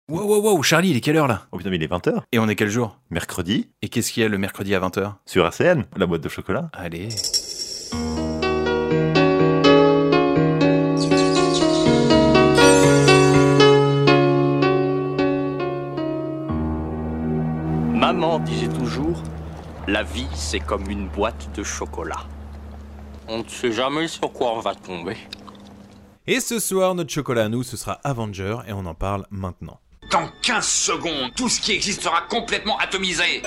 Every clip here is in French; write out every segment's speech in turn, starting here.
Wow, Charlie, il est quelle heure là? Oh putain, mais il est 20h. Et on est quel jour? Mercredi, Et qu'est-ce qu'il y a le mercredi à 20h? sur RCN, la boîte de chocolat. Allez. Maman disait toujours, la vie c'est comme une boîte de chocolat. On ne sait jamais sur quoi on va tomber. Et ce soir, notre chocolat à nous, ce sera Avenger et on en parle maintenant. Dans 15 secondes, tout ce qui existe sera complètement atomisé.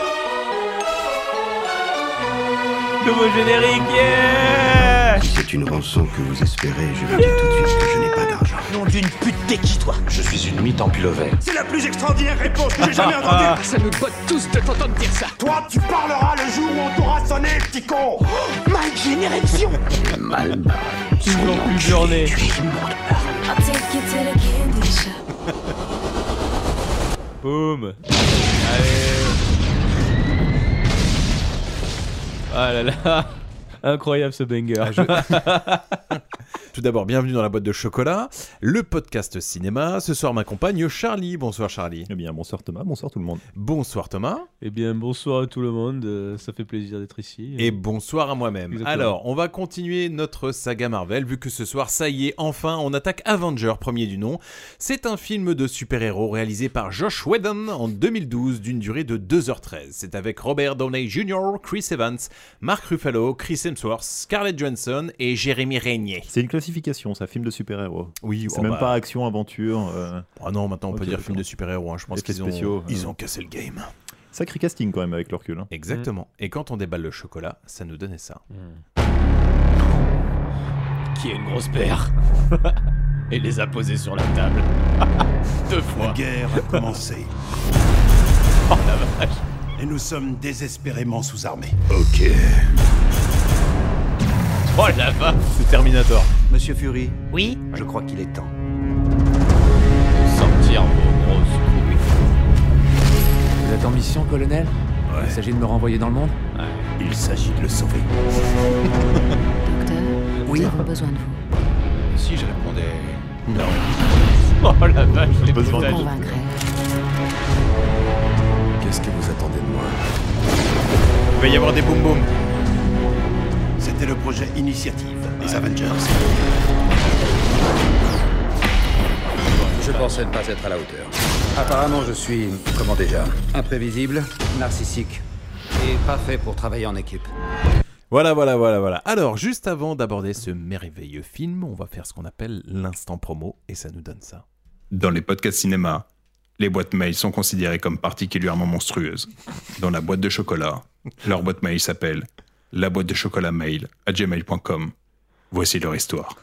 Nouveau générique, yeah! Si c'est une rançon que vous espérez, je vous dis tout de suite que je n'ai pas d'argent. Nom d'une pute, t'es qui toi? Je suis une mythe en pullover. C'est la plus extraordinaire réponse que j'ai jamais entendue. Ça nous botte tous de t'entendre dire ça. Toi, tu parleras le jour où on t'aura sonné, petit con. Mike, j'ai une érection. Mal barré. Toujours plus journée. I'll take you to the candy shop. Boum. Allez. Ah là là. Incroyable ce banger. Tout d'abord, bienvenue dans la boîte de chocolat, le podcast cinéma. Ce soir m'accompagne Charlie. Bonsoir Charlie. Eh bien, bonsoir Thomas, bonsoir tout le monde. Bonsoir Thomas. Eh bien, bonsoir à tout le monde. Ça fait plaisir d'être ici. Et bonsoir à moi-même. Exactement. Alors, on va continuer notre saga Marvel, vu que ce soir, ça y est, enfin, on attaque Avenger, premier du nom. C'est un film de super-héros réalisé par Josh Whedon en 2012, d'une durée de 2h13. C'est avec Robert Downey Jr., Chris Evans, Mark Ruffalo, Chris Hemsworth, Scarlett Johansson et Jérémy Régnier. C'est une classification, c'est un film de super-héros. Oui, C'est même pas action, aventure. Ah non, maintenant on peut Ok, dire d'accord. film de super-héros. Hein. Je pense Effets qu'ils spéciaux, ils ont cassé le game. Sacré casting quand même avec le recul. Hein. Exactement. Et quand on déballe le chocolat, ça nous donnait ça. Qui est une grosse paire. Et les a posés sur la table. 2 fois. La guerre a commencé. Oh la vache. Et nous sommes désespérément sous-armés. Ok. Oh la vache. C'est Terminator. Monsieur Fury, Oui. je crois qu'il est temps. Sortir vos grosses couilles. Vous êtes en mission, colonel? Il s'agit de me renvoyer dans le monde? Il s'agit de le sauver. Docteur, Oui. nous avons besoin de vous. Si je répondais... Oh la vache, les Besoin de- brutales. Convaincre. Qu'est-ce que vous attendez de moi? Il va y avoir des boum boum. C'était le projet Initiative des Avengers. Je pensais ne pas être à la hauteur. Apparemment, je suis, comment déjà, imprévisible, narcissique et pas fait pour travailler en équipe. Voilà. Alors, juste avant d'aborder ce merveilleux film, on va faire ce qu'on appelle l'instant promo, et ça nous donne ça. Dans les podcasts cinéma, les boîtes mail sont considérées comme particulièrement monstrueuses. Dans la boîte de chocolat, leur boîte mail s'appelle la boîte de chocolat mail@gmail.com. Voici leur histoire.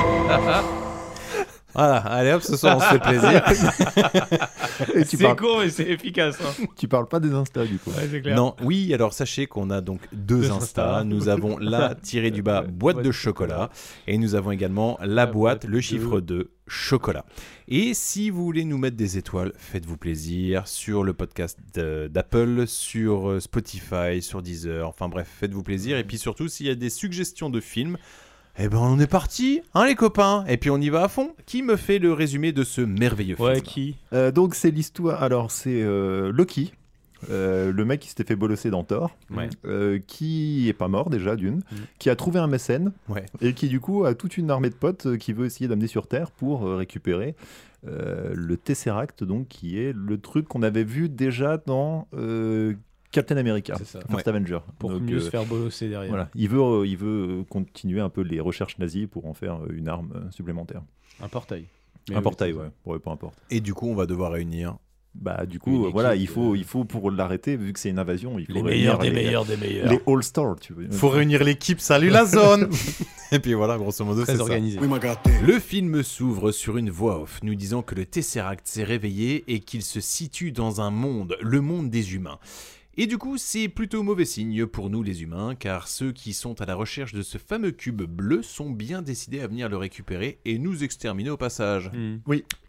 Voilà, allez hop, ce soir on se fait plaisir. Et tu C'est parles, con, mais c'est efficace. Hein. tu parles pas des Insta du coup. Ouais, c'est clair. Non, oui, alors sachez qu'on a donc deux Deux Insta. Insta. Nous avons la tirée du bas boîte de chocolat et nous avons également la boîte, le chiffre 2 chocolat. Et si vous voulez nous mettre des étoiles, faites-vous plaisir sur le podcast d'Apple, sur Spotify, sur Deezer, enfin bref, faites-vous plaisir. Et puis surtout, s'il y a des suggestions de films, eh ben on est parti, hein les copains. Et puis on y va à fond. Qui me fait le résumé de ce merveilleux film? Ouais, qui? Donc c'est l'histoire. Alors c'est Loki, le mec qui s'était fait bolosser dans Thor, Ouais. qui est pas mort déjà d'une, qui a trouvé un mécène Ouais. et qui du coup a toute une armée de potes qui veut essayer d'amener sur Terre pour récupérer le Tesseract, donc qui est le truc qu'on avait vu déjà dans Captain America, C'est ça. First Avenger. Pour Donc, mieux se faire bolosser derrière. voilà, il veut continuer un peu les recherches nazies pour en faire une arme supplémentaire. Un portail. Un portail, ouais, peu importe. Et du coup, on va devoir réunir Bah du Une coup, équipe voilà, de- il faut pour l'arrêter, vu que c'est une invasion, il faut Les réunir meilleurs des meilleurs des meilleurs. les All-Stars, tu veux. faut réunir l'équipe, salut la zone. Et puis voilà, grosso modo, c'est Très ça. organisé. Oui, m'a gâté. Le film s'ouvre sur une voix off nous disant que le Tesseract s'est réveillé et qu'il se situe dans un monde, le monde des humains. Et du coup, c'est plutôt mauvais signe pour nous les humains, car ceux qui sont à la recherche de ce fameux cube bleu sont bien décidés à venir le récupérer et nous exterminer au passage. Hmm. Oui,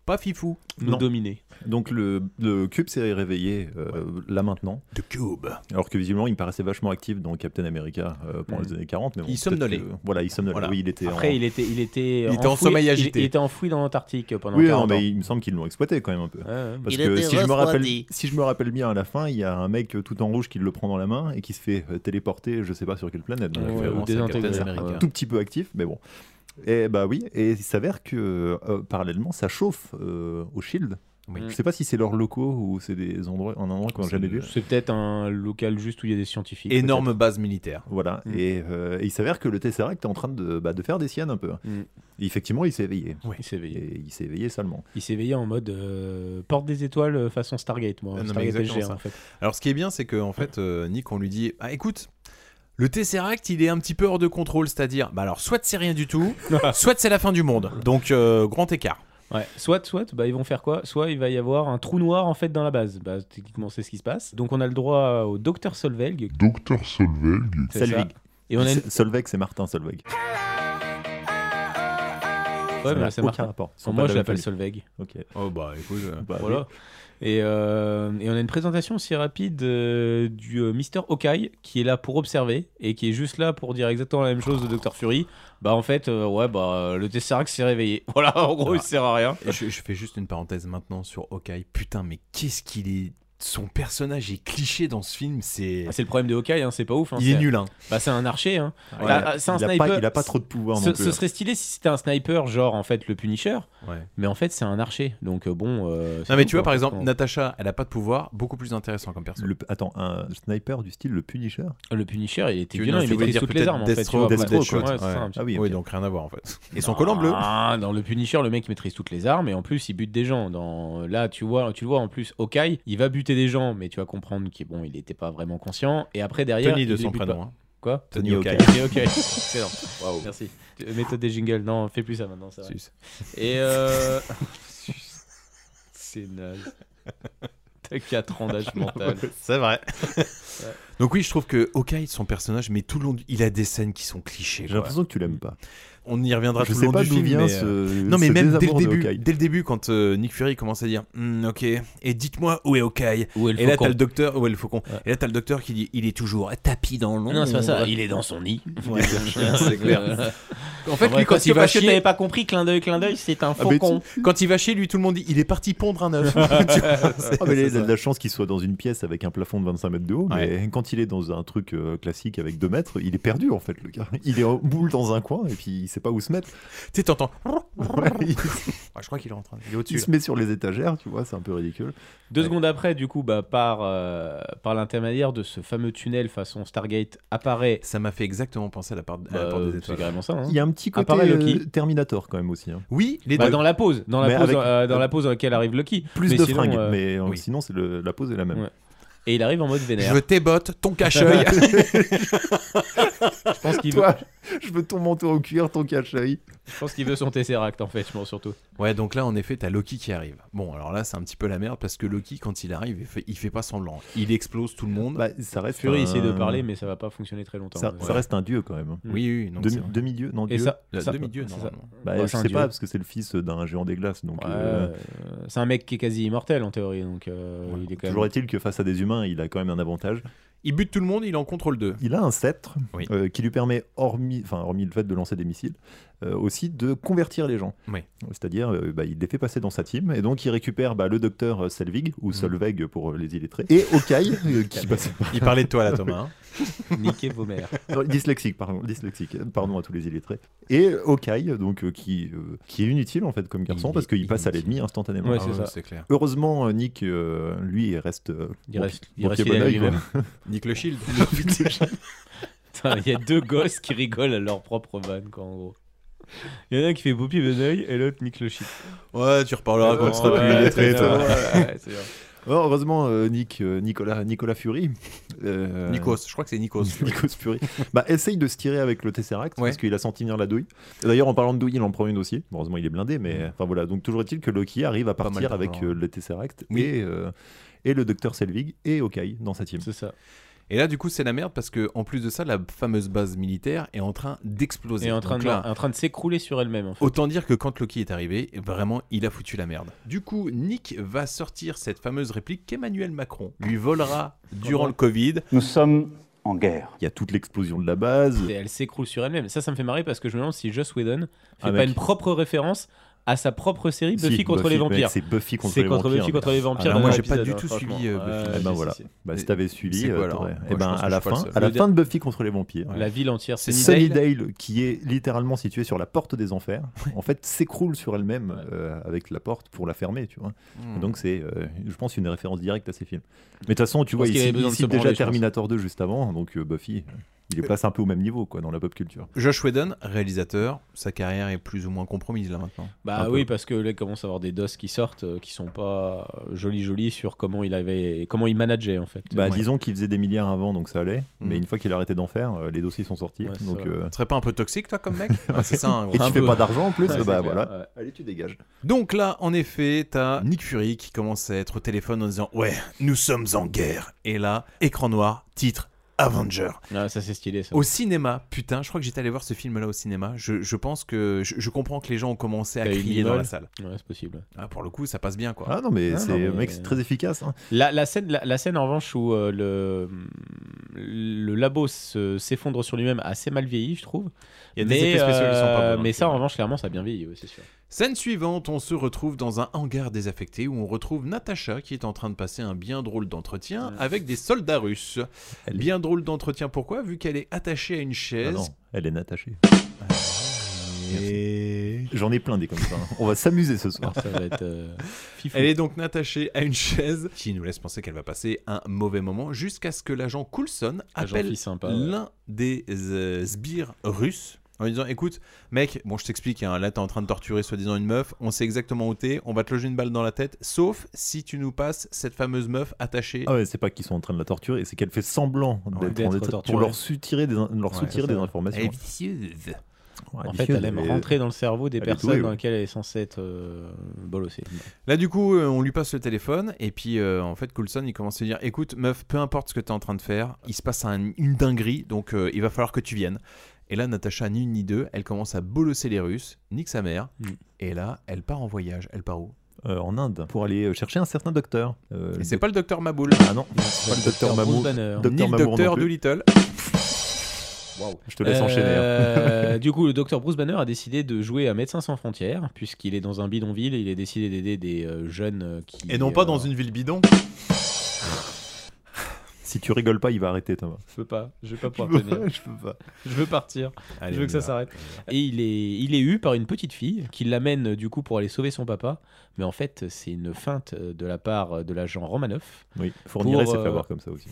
pas fifou. Nous Non. dominer. Donc le cube s'est réveillé là maintenant. The Cube. Alors que visiblement il me paraissait vachement actif dans Captain America pendant les années 40. Mais bon, Il peut-être somnolait. Voilà, il somnolait. Voilà. Oui, il était Après, il était en sommeil agité. Il était enfoui dans l'Antarctique pendant Oui, 40 non, ans. mais il me semble qu'ils l'ont exploité quand même un peu. Ouais. Parce que si je me rappelle bien à la fin, il y a un mec tout en rouge qui le prend dans la main et qui se fait téléporter, je sais pas sur quelle planète. Donc, Ouais, ou c'est désintégré. Captain America. tout petit peu actif, mais bon. Et bah oui, et il s'avère que parallèlement ça chauffe au Shield. Oui. Je sais pas si c'est leurs locaux ou c'est des endroits, un endroit qu'on n'a jamais vu. C'est peut-être un local juste où il y a des scientifiques. Énorme base militaire. Voilà, et il s'avère que le Tesseract est en train de faire des siennes un peu. Et effectivement, il s'est éveillé. Oui. Il s'est éveillé. Et il s'est éveillé salement. Il s'est éveillé en mode porte des étoiles façon Stargate, moi. Non, mais Stargate exactement SG, ça. en fait. Alors ce qui est bien, c'est qu'en fait, Nick, on lui dit, ah écoute, le Tesseract, il est un petit peu hors de contrôle, c'est-à-dire, bah alors soit c'est rien du tout, soit c'est la fin du monde. Donc grand écart. Ouais. Soit, bah, ils vont faire quoi? Soit il va y avoir un trou noir en fait dans la base. Bah, techniquement, c'est ce qui se passe. Donc on a le droit au Dr Solveig. C'est ça. Solveig. Et on a une... Solveig, c'est Martin Solveig. Ouais, mais là, c'est aucun Martin. rapport. Enfin, moi, je l'appelle Solveig. Ok. Oh bah écoute, Bah, Voilà. Et on a une présentation aussi rapide du Mr. Hawkeye qui est là pour observer et qui est juste là pour dire exactement la même chose de Dr. Fury. Bah en fait, le Tesseract s'est réveillé. Voilà, en gros, il sert à rien. Et je fais juste une parenthèse maintenant sur Hawkeye. Putain, mais qu'est-ce qu'il est... Son personnage est cliché dans ce film, c'est... Ah, c'est le problème de Hawkeye, hein, c'est pas ouf. Hein, il est nul, hein. Bah c'est un archer. Hein. Ouais, Bah, c'est un sniper. Il a pas trop de pouvoir non plus. Ce serait stylé si c'était un sniper, genre en fait le Punisher. Ouais. Mais en fait, c'est un archer. Donc bon. Non mais tu vois, par exemple, Natasha, elle a pas de pouvoir, beaucoup plus intéressant comme personnage. Attends, un sniper du style le Punisher. Le Punisher, il était Tu- violent, non, il tu voulais maîtrise dire toutes les armes en fait. Deathstroke, tu vois, Deathstroke, ouais, c'est ça, un petit Ah oui, Oui, ok. donc rien à voir en fait. Et son collant bleu. Ah, dans le Punisher, le mec il maîtrise toutes les armes et en plus il bute des gens. Là, tu le vois en plus, Hawkeye, il va buter des gens, mais tu vas comprendre qu'il il était pas vraiment conscient. Et après derrière, Tony de il son les bute prénom. pas. Hein. Quoi? Tony Hawkeye. Tony Hawkeye. Excellent. Waouh. Merci. Méthode des jingles. Non, fais plus ça maintenant. C'est vrai. Sus. Et c'est naze. T'as 4 ans d'âge mental. C'est vrai. Donc oui, je trouve que Hawkeye, son personnage, mais tout le long, il a des scènes qui sont clichés. J'ai l'impression que tu l'aimes pas. On y reviendra Je tout le sais long pas du d'où film. vient Mais, ce. non mais ce même désamour de Hawkeye. dès le début, quand Nick Fury commence à dire ok, et dites-moi où est Hawkeye. Où est le Et là faucon? t'as le docteur, où est le faucon? Ouais. Et là t'as le docteur qui dit il est toujours tapis dans l'ombre. Non, c'est pas ça. Il est dans son nid. Ouais, c'est clair. En fait, En vrai, lui, quand il va parce que chier, t'avais pas compris, clin d'œil, c'est un mais faucon. quand il va chier, lui, tout le monde dit il est parti pondre un œuf. Tu vois, c'est- Ah, mais c'est il a ça. de la chance qu'il soit dans une pièce avec un plafond de 25 mètres de haut, mais quand il est dans un truc classique avec 2 mètres, il est perdu en fait, le gars. Il est en boule dans un coin et puis il sait pas où se mettre. Tu sais, t'entends. il Ah, je crois qu'il est en train. Il est au-dessus. il là. se met sur les étagères, tu vois, c'est un peu ridicule. 2 secondes après, du coup, par l'intermédiaire de ce fameux tunnel façon Stargate apparaît. Ça m'a fait exactement penser à la porte des C'est étoiles. carrément ça. Hein. Il y a un petit côté Apparaît Loki. Terminator quand même aussi. Hein. Oui, les Bah, deux. dans la pause, dans Mais la pause, avec- dans la pause dans laquelle arrive Loki. Plus Mais de sinon, fringues, mais oui. sinon c'est la pose est la même. Ouais. Et il arrive en mode vénère. Je t'ébotte ton cache-œil. Je pense qu'il veut, Toi, je veux ton manteau au cuir, ton cache-œil. je pense qu'il veut son Tesseract en fait, je pense surtout. Ouais, donc là, en effet, t'as Loki qui arrive. Bon, alors là, c'est un petit peu la merde parce que Loki, quand il arrive, il fait pas semblant. Il explose tout le monde. Bah, ça reste Fury un- essaie de parler, mais ça va pas fonctionner très longtemps. Ça, Ouais. ça reste un dieu quand même. Oui, oui, non, c'est vrai. Demi-dieu, non Et dieu. ça, Demi-dieu, c'est ça. normalement. Bah, Ouais, je c'est un sais dieu. pas parce que c'est le fils d'un géant des glaces, donc. Ouais, c'est un mec qui est quasi immortel en théorie, donc il est quand Toujours même. est-il que face à des humains, il a quand même un avantage. Il bute tout le monde, il est en contrôle 2. Il a un sceptre Oui. qui lui permet, hormis le fait de lancer des missiles, aussi de convertir les gens. Oui. C'est-à-dire, il les fait passer dans sa team, et donc il récupère le docteur Selvig, ou Solveig pour les illettrés, et Hawkeye, qui passe... Il parlait de toi là, Thomas. Hein. Niquez vos mères. Non, dyslexique, pardon à tous les illettrés. Et Hawkeye, donc, qui est inutile en fait comme garçon, Il parce est qu'il passe à inutile. l'ennemi instantanément. Ouais, Ah c'est ça. c'est clair. Heureusement, Nick, lui, reste... Il reste bon fidèle bon à œil, lui-même. quoi. Nick le Shield. Putain, il y a 2 gosses qui rigolent à leur propre vanne, quoi, en gros. Il y en a un qui fait Poppy Beneuil et l'autre nique le shit. Ouais, tu reparleras quand tu seras plus Ouais, illettré, c'est toi. vrai, ouais, c'est vrai. Alors, heureusement, Nicolas Fury... Nikos, je crois que c'est Nikos. Nikos Fury essaye de se tirer avec le Tesseract Ouais. parce qu'il a senti venir la douille. Et d'ailleurs, en parlant de douille, il en prend une aussi. Heureusement, il est blindé, mais enfin voilà. Donc, toujours est-il que Loki arrive à Pas mal partir avec d'argent. le Tesseract Oui. et le docteur Selvig et Hawkeye dans sa team. C'est ça. Et là, du coup, c'est la merde parce que en plus de ça, la fameuse base militaire est en train d'exploser. Et en train Donc de, là, en train de s'écrouler sur elle-même. En fait. autant dire que quand Loki est arrivé, vraiment, il a foutu la merde. Du coup, Nick va sortir cette fameuse réplique qu'Emmanuel Macron lui volera durant le Covid. Nous sommes en guerre. Il y a toute l'explosion de la base. Et elle s'écroule sur elle-même. Ça me fait marrer parce que je me demande si Joss Whedon fait Ah, pas mec. une propre référence à sa propre série Buffy Si, contre les vampires. mec, c'est Buffy contre C'est les contre vampires. Buffy contre les vampires. Alors, dans moi, un j'ai pas épisode, du tout franchement. suivi Buffy. Eh ben voilà. Bah, si t'avais suivi, C'est quoi, alors t'aurais- Moi, eh ben, je pense à que la je suis pas fin, le seul. à la Le fin de Buffy contre les vampires. La ville entière. Sunnydale, qui est littéralement située sur la porte des enfers, en fait s'écroule sur elle-même avec la porte pour la fermer, tu vois. Donc c'est, je pense, une référence directe à ces films. Mais de toute façon, tu vois, qu'il ici, avait besoin de se déjà branler, je Terminator 2 juste avant, donc Buffy, il est placé un peu au même niveau, quoi, dans la pop culture. Josh Whedon, réalisateur, sa carrière est plus ou moins compromise là maintenant. Bah oui, parce que là, il commence à avoir des doses qui sortent, qui sont pas jolies sur comment il manageait en fait. Bah, Ouais. disons qu'il faisait des milliards avant, donc ça allait. Mais une fois qu'il a arrêté d'en faire, les dossiers sont sortis. Ouais, donc, Tu serais pas un peu toxique toi comme mec? C'est ça. Un gros. et tu Un fais peu. pas d'argent en plus, Ouais, c'est bah clair, voilà. ouais. Allez, tu dégages. Donc là, en effet, t'as Nick Fury qui commence à être au téléphone en disant ouais, nous sommes en guerre. Et là, écran noir, titre Avenger. Ah, ça c'est stylé ça. Au cinéma, putain, je crois que j'étais allé voir ce film-là au cinéma. Je pense que je comprends que les gens ont commencé à T'as eu crier dans l'immole. la salle. Ouais, c'est possible. Ah, pour le coup, ça passe bien quoi. Ah non, mais Ah, c'est non, mais- mec, c'est très efficace. Hein. La scène en revanche où le labo s'effondre sur lui-même a assez mal vieilli, je trouve. Il y a des effets spéciaux qui sont pas bons. Mais ça, en revanche, clairement, ça a bien vieilli, ouais, c'est sûr. Scène suivante, on se retrouve dans un hangar désaffecté où on retrouve Natasha qui est en train de passer un bien drôle d'entretien avec des soldats russes. Bien drôle d'entretien, pourquoi? Vu qu'elle est attachée à une chaise. Ah non, elle est attachée. J'en ai plein des comme ça. Hein. On va s'amuser ce soir. Ça va être fifou. Elle est donc attachée à une chaise qui nous laisse penser qu'elle va passer un mauvais moment jusqu'à ce que l'agent Coulson Agent appelle fille sympa, ouais. l'un des sbires russes en lui disant écoute mec, bon je t'explique hein, là t'es en train de torturer soi-disant une meuf, on sait exactement où t'es, on va te loger une balle dans la tête sauf si tu nous passes cette fameuse meuf attachée. Ah ouais, c'est pas qu'ils sont en train de la torturer, c'est qu'elle fait semblant d'être en état torturée. pour leur soutirer des informations. Elle est vicieuse. Ouais, En fait, vicieuse, elle aime mais- rentrer dans le cerveau des elle est personnes douée, dans ouais. lesquelles elle est censée être bolossée. Là du coup on lui passe le téléphone et puis en fait Coulson il commence à dire écoute meuf peu importe ce que t'es en train de faire il se passe une dinguerie donc il va falloir que tu viennes. Et là Natasha ni une ni deux elle commence à bolosser les Russes, nique sa mère et là elle part en voyage. Elle part où? En Inde pour aller chercher un certain docteur. Et c'est pas le docteur Maboul. Ah non, c'est pas le docteur Bruce Mamour. Banner. Ni le Mamour non docteur plus. Doolittle. Wow. Je te laisse enchaîner. Du coup, le docteur Bruce Banner a décidé de jouer à Médecins sans frontières, puisqu'il est dans un bidonville et il a décidé d'aider des jeunes qui. Et non pas dans une ville bidon. Si tu rigoles pas, il va arrêter Thomas. Je vais pas pouvoir Je tenir. peux pas. Je veux partir. Allez, Je veux que ça s'arrête. Et il est eu par une petite fille qui l'amène du coup pour aller sauver son papa. Mais en fait, c'est une feinte de la part de l'agent Romanoff. Oui, Fourniret Pour, s'est fait avoir comme ça aussi.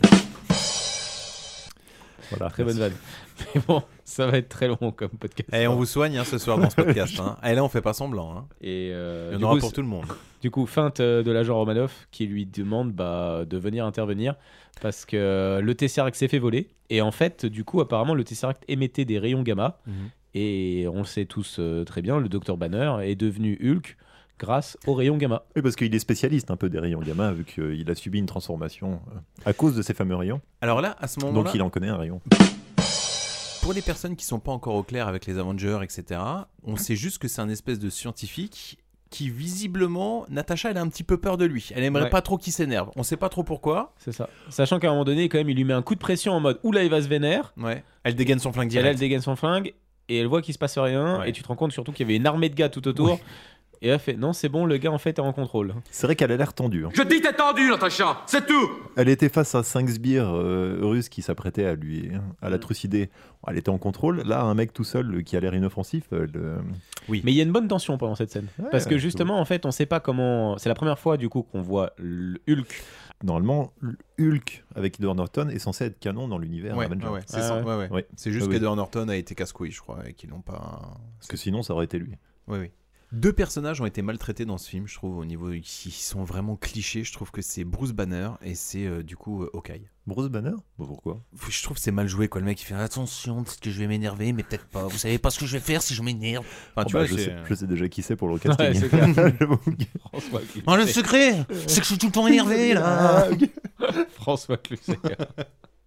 Voilà, Très bonne vanne. Mais bon, ça va être très long comme podcast. Et on vous soigne hein, ce soir dans ce podcast. Hein. Et là on fait pas semblant. Hein. Et Il y en du aura coup, pour tout le monde. Du coup, feinte de l'agent Romanoff qui lui demande de venir intervenir parce que le Tesseract s'est fait voler. Et en fait, du coup, apparemment, le Tesseract émettait des rayons gamma. Et on le sait tous très bien, le Dr Banner est devenu Hulk grâce aux rayons gamma. Oui, parce qu'il est spécialiste un peu des rayons gamma, vu qu'il a subi une transformation à cause de ces fameux rayons. Alors là, à ce moment-là, Donc il en connaît un rayon. pour les personnes qui sont pas encore au clair avec les Avengers, etc., on sait juste que c'est un espèce de scientifique qui visiblement, Natasha, elle a un petit peu peur de lui. Elle aimerait Ouais. pas trop qu'il s'énerve. On sait pas trop pourquoi. C'est ça. Sachant qu'à un moment donné, quand même, il lui met un coup de pression en mode oula, il va se vénère. Ouais. Elle dégaine son flingue Elle, direct. dégaine son flingue et elle voit qu'il se passe rien. Ouais. Et tu te rends compte surtout qu'il y avait une armée de gars tout autour. Ouais. Et elle fait non, c'est bon, le gars en fait est en contrôle. C'est vrai qu'elle a l'air tendue. Hein. Je dis t'es tendu, Natacha, c'est tout. Elle était face à 5 sbires russes qui s'apprêtaient à la Mm. trucider. Elle était en contrôle. Là, un mec tout seul qui a l'air inoffensif. Oui. Mais il y a une bonne tension pendant cette scène. Ouais, parce que ouais, justement, en fait, on sait pas comment. C'est la première fois du coup qu'on voit le Hulk. Normalement, Hulk avec Edward Norton est censé être canon dans l'univers Ouais, Avengers. ouais, c'est Ah ça. ouais. Ouais, ouais. Ouais. C'est juste Oui, oui. qu'Edward Norton a été casse-couille, je crois, et qu'ils n'ont pas. Parce que sinon, ça aurait été lui. Oui, oui. Deux personnages ont été maltraités dans ce film, je trouve, au niveau. Ils sont vraiment clichés. Je trouve que c'est Bruce Banner et c'est du coup Hawkeye. Bruce Banner Pourquoi Je trouve que c'est mal joué, quoi. Le mec, il fait attention, peut-être que je vais m'énerver, mais peut-être pas. Vous savez pas ce que je vais faire si je m'énerve. Enfin, tu vois, je sais déjà qui c'est pour le Ouais, casting. c'est clair. François Cluzet. Oh, le secret, c'est que je suis tout le temps énervé, là. François Cluzet.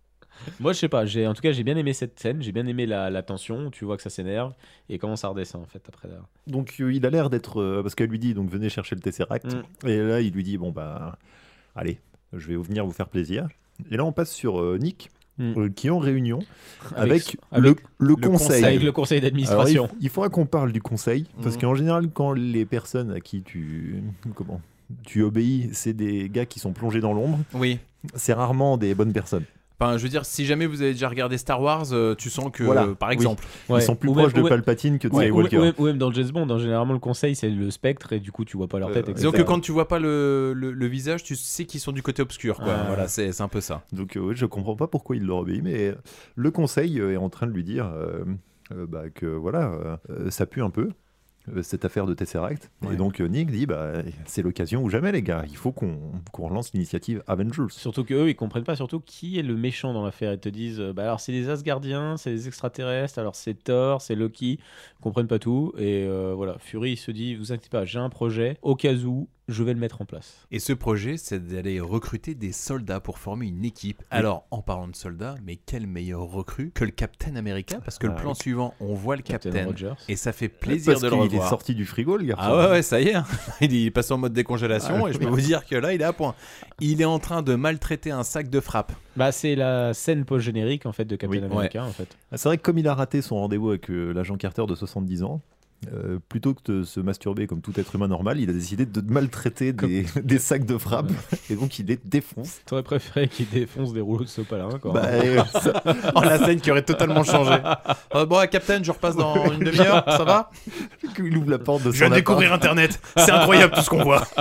Moi, je sais pas. En tout cas, j'ai bien aimé cette scène. J'ai bien aimé la tension. Tu vois que ça s'énerve et comment ça redescend en fait après. Donc il a l'air d'être parce qu'elle lui dit donc venez chercher le Tesseract et là il lui dit bon bah allez je vais venir vous faire plaisir et là on passe sur Nick qui est en réunion avec le conseil. Avec le conseil d'administration. Alors, il faudra qu'on parle du conseil parce qu'en général quand les personnes à qui tu obéis c'est des gars qui sont plongés dans l'ombre. Oui. C'est rarement des bonnes personnes. Enfin, je veux dire, si jamais vous avez déjà regardé Star Wars, tu sens que, par exemple, ils sont plus proches de Palpatine que de Skywalker. Ou même dans James Bond, généralement le conseil c'est le spectre et du coup tu vois pas leur tête. Disons que quand tu vois pas le visage, tu sais qu'ils sont du côté obscur. Quoi. Voilà, c'est un peu ça. Donc je comprends pas pourquoi il leur obéit, mais le conseil est en train de lui dire que voilà, ça pue un peu. Cette affaire de Tesseract et donc Nick dit c'est l'occasion ou jamais les gars, il faut qu'on relance l'initiative Avengers. Surtout qu'eux ils comprennent pas surtout qui est le méchant dans l'affaire. Ils te disent alors c'est les Asgardiens, c'est les extraterrestres, alors c'est Thor, c'est Loki, ils comprennent pas tout et voilà, Fury il se dit vous inquiétez pas, j'ai un projet au cas où je vais le mettre en place. Et ce projet, c'est d'aller recruter des soldats pour former une équipe. Alors, en parlant de soldats, mais quel meilleur recrue que le Captain America, parce que le plan suivant, on voit le Captain Rogers. Et ça fait plaisir de le revoir. Il est sorti du frigo, le garçon. Ah ouais, ça y est. Il est passé en mode décongélation et je peux vous dire que là, il est à point. Il est en train de maltraiter un sac de frappe. C'est la scène post-générique en fait de Captain America. En fait. C'est vrai que comme il a raté son rendez-vous avec l'agent Carter de 70 ans, plutôt que de se masturber comme tout être humain normal, il a décidé de maltraiter des sacs de frappe et donc il les défonce. T'aurais préféré qu'il défonce des rouleaux de sopalin quoi. La scène qui aurait totalement changé. Bon, Captain, je repasse dans une demi-heure, ça va? Il ouvre la porte de son Je viens de découvrir Internet, c'est incroyable tout ce qu'on voit.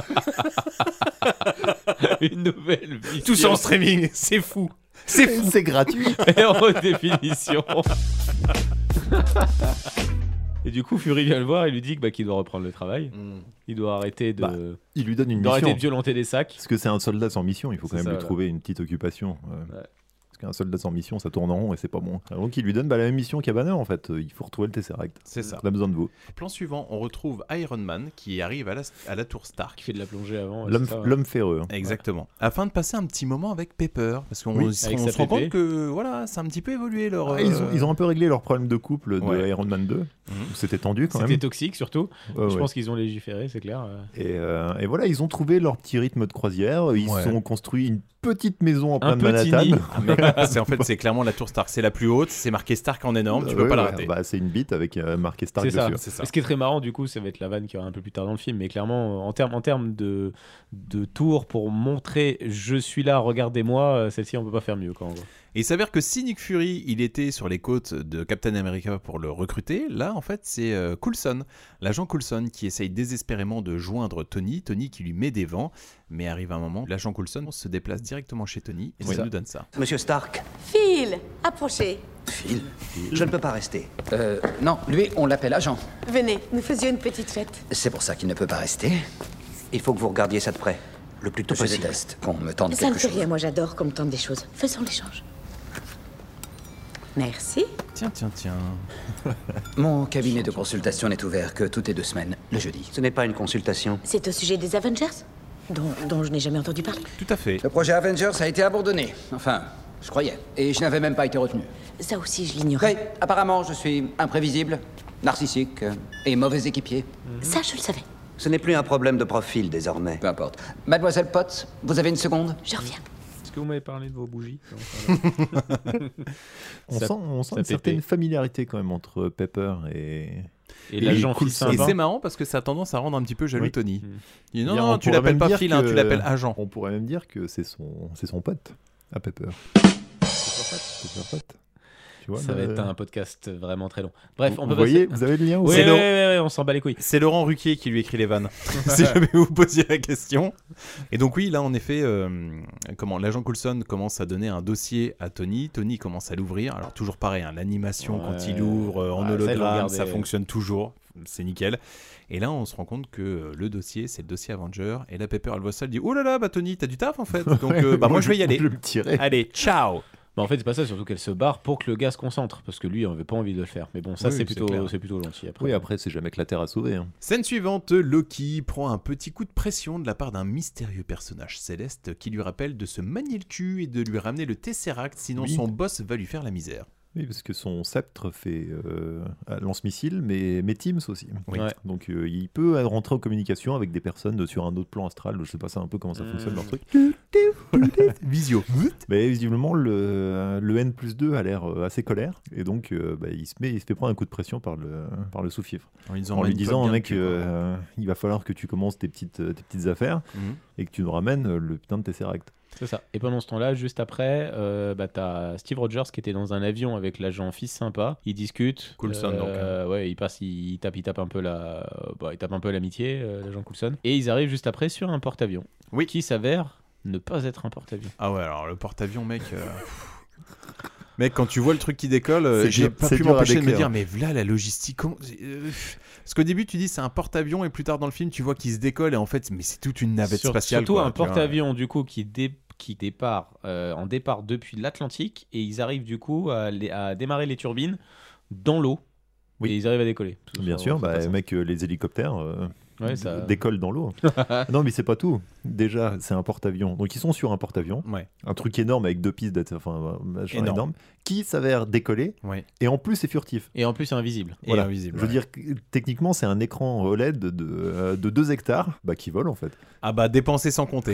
Une nouvelle vie. Tout ça en streaming, c'est fou. C'est gratuit. Et en haute définition. Et du coup, Fury vient le voir et lui dit qu'il doit reprendre le travail. Il doit arrêter de. Il lui donne une mission. Arrêter de violenter des sacs. Parce que c'est un soldat sans mission, il faut quand même lui trouver une petite occupation. Parce qu'un soldat sans mission, ça tourne en rond et c'est pas bon. Donc il lui donne la même mission qu'à Banner en fait. Il faut retrouver le Tesseract. C'est ça. On a besoin de vous. Plan suivant, on retrouve Iron Man qui arrive à la tour Stark. Qui fait de la plongée avant. L'homme ferreux. Exactement. Afin de passer un petit moment avec Pepper. Parce qu'on se rend compte que voilà, ça a un petit peu évolué leur. Ils ont un peu réglé leur problème de couple de Iron Man 2. C'était tendu quand même. C'était toxique surtout. Je pense qu'ils ont légiféré, c'est clair. Et voilà, ils ont trouvé leur petit rythme de croisière. Ils ont construit une petite maison en plein de Manhattan. En fait, c'est clairement la tour Stark. C'est la plus haute. C'est marqué Stark en énorme. Tu peux pas la rater. C'est une bite avec marqué Stark dessus. C'est ça. Ce qui est très marrant, du coup, ça va être la vanne qui aura un peu plus tard dans le film. Mais clairement, en termes de tour pour montrer je suis là, regardez-moi, celle-ci, on peut pas faire mieux quand on voit. Et il s'avère que si Nick Fury il était sur les côtes de Captain America pour le recruter, là en fait c'est Coulson, l'agent Coulson qui essaye désespérément de joindre Tony qui lui met des vents, mais arrive un moment, l'agent Coulson se déplace directement chez Tony et ça nous donne ça. Monsieur Stark. Phil, approchez. Phil, je ne peux pas rester. Non, lui on l'appelle agent. Venez, nous faisions une petite fête. C'est pour ça qu'il ne peut pas rester. Il faut que vous regardiez ça de près, le plus tôt possible. Je déteste qu'on me tente Ça ne quelque fait chose. rien, moi j'adore qu'on me tente des choses. Faisons l'échange. Merci. Tiens. Mon cabinet de consultation n'est ouvert que toutes les 2 semaines, le jeudi. Ce n'est pas une consultation. C'est au sujet des Avengers dont je n'ai jamais entendu parler. Tout à fait. Le projet Avengers a été abandonné. Enfin, je croyais. Et je n'avais même pas été retenu. Ça aussi, je l'ignorais. Oui, apparemment, je suis imprévisible, narcissique et mauvais équipier. Ça, je le savais. Ce n'est plus un problème de profil désormais. Peu importe. Mademoiselle Potts, vous avez une seconde? Je reviens. Est-ce que vous m'avez parlé de vos bougies? On sent une certaine familiarité quand même entre Pepper et l'agent Phil. Et c'est marrant parce que ça a tendance à rendre un petit peu jaloux Tony. Il dit non, tu l'appelles pas Phil, tu l'appelles agent. On pourrait même dire que c'est son pote à Pepper. C'est son pote. Tu vois, ça va être un podcast vraiment très long. Bref, on peut passer. Vous avez le lien Oui, on s'en bat les couilles. C'est Laurent Ruquier qui lui écrit les vannes. Si jamais vous posiez la question. Et donc oui, là en effet, l'agent Coulson commence à donner un dossier à Tony. Tony commence à l'ouvrir. Alors toujours pareil, l'animation quand il ouvre en hologramme, ça fonctionne toujours. C'est nickel. Et là, on se rend compte que le dossier, c'est le dossier Avenger. Et la Pepper, elle voit ça, elle dit « Oh là là, Tony, t'as du taf en fait. Donc moi, je vais y aller. Je vais me tirer. Allez, ciao !» Bah en fait c'est pas ça, surtout qu'elle se barre pour que le gars se concentre, parce que lui on avait pas envie de le faire. Mais bon ça Oui, c'est c'est clair. plutôt gentil après. Oui, après, c'est jamais que la Terre a sauvé. Hein. Scène suivante, Loki prend un petit coup de pression de la part d'un mystérieux personnage céleste qui lui rappelle de se manier le cul et de lui ramener le Tesseract, sinon Oui. son boss va lui faire la misère. Oui, parce que son sceptre fait lance-missile, mais Teams aussi. Oui. Ouais. Donc il peut rentrer en communication avec des personnes sur un autre plan astral. Je sais pas ça un peu comment ça fonctionne leur truc. Visio. Mais visiblement, le N+2 a l'air assez colère. Et donc il se fait prendre un coup de pression par le sous-fifre. En lui En lui disant, mec, il va falloir que tu commences tes petites affaires et que tu nous ramènes le putain de Tesseract. C'est ça. Et pendant ce temps-là, juste après, t'as Steve Rogers qui était dans un avion avec l'agent Fils Sympa. Ils discutent. Coulson, donc. Ouais, il tape un peu l'amitié, l'agent Coulson. Et ils arrivent juste après sur un porte-avions. Oui. Qui s'avère ne pas être un porte-avions. Ah ouais, alors le porte-avions, mec. Mec, quand tu vois le truc qui décolle, C'est j'ai dur- pas c'est pu dur à m'empêcher de me décrire. dire, mais voilà la logistique. Parce qu'au début, tu dis c'est un porte-avions, et plus tard dans le film, tu vois qu'il se décolle, et en fait, mais c'est toute une navette spatiale. Surtout quoi, un tu vois. porte-avions du coup qui départ en départ depuis l'Atlantique, et ils arrivent du coup à démarrer les turbines dans l'eau. Oui. Et ils arrivent à décoller. Bien sûr, mec, les hélicoptères Ouais, ça- décollent dans l'eau. Non, mais c'est pas tout. Déjà, c'est un porte-avions. Donc, ils sont sur un porte-avions. Ouais. Un truc énorme avec 2 pistes, enfin, machin Énorme. énorme, qui s'avère décoller. Ouais. Et en plus, c'est furtif. Et en plus, c'est invisible. Et Voilà. invisible, Je veux ouais. dire, techniquement, c'est un écran OLED de 2 hectares qui vole en fait. Ah bah, dépenser sans compter.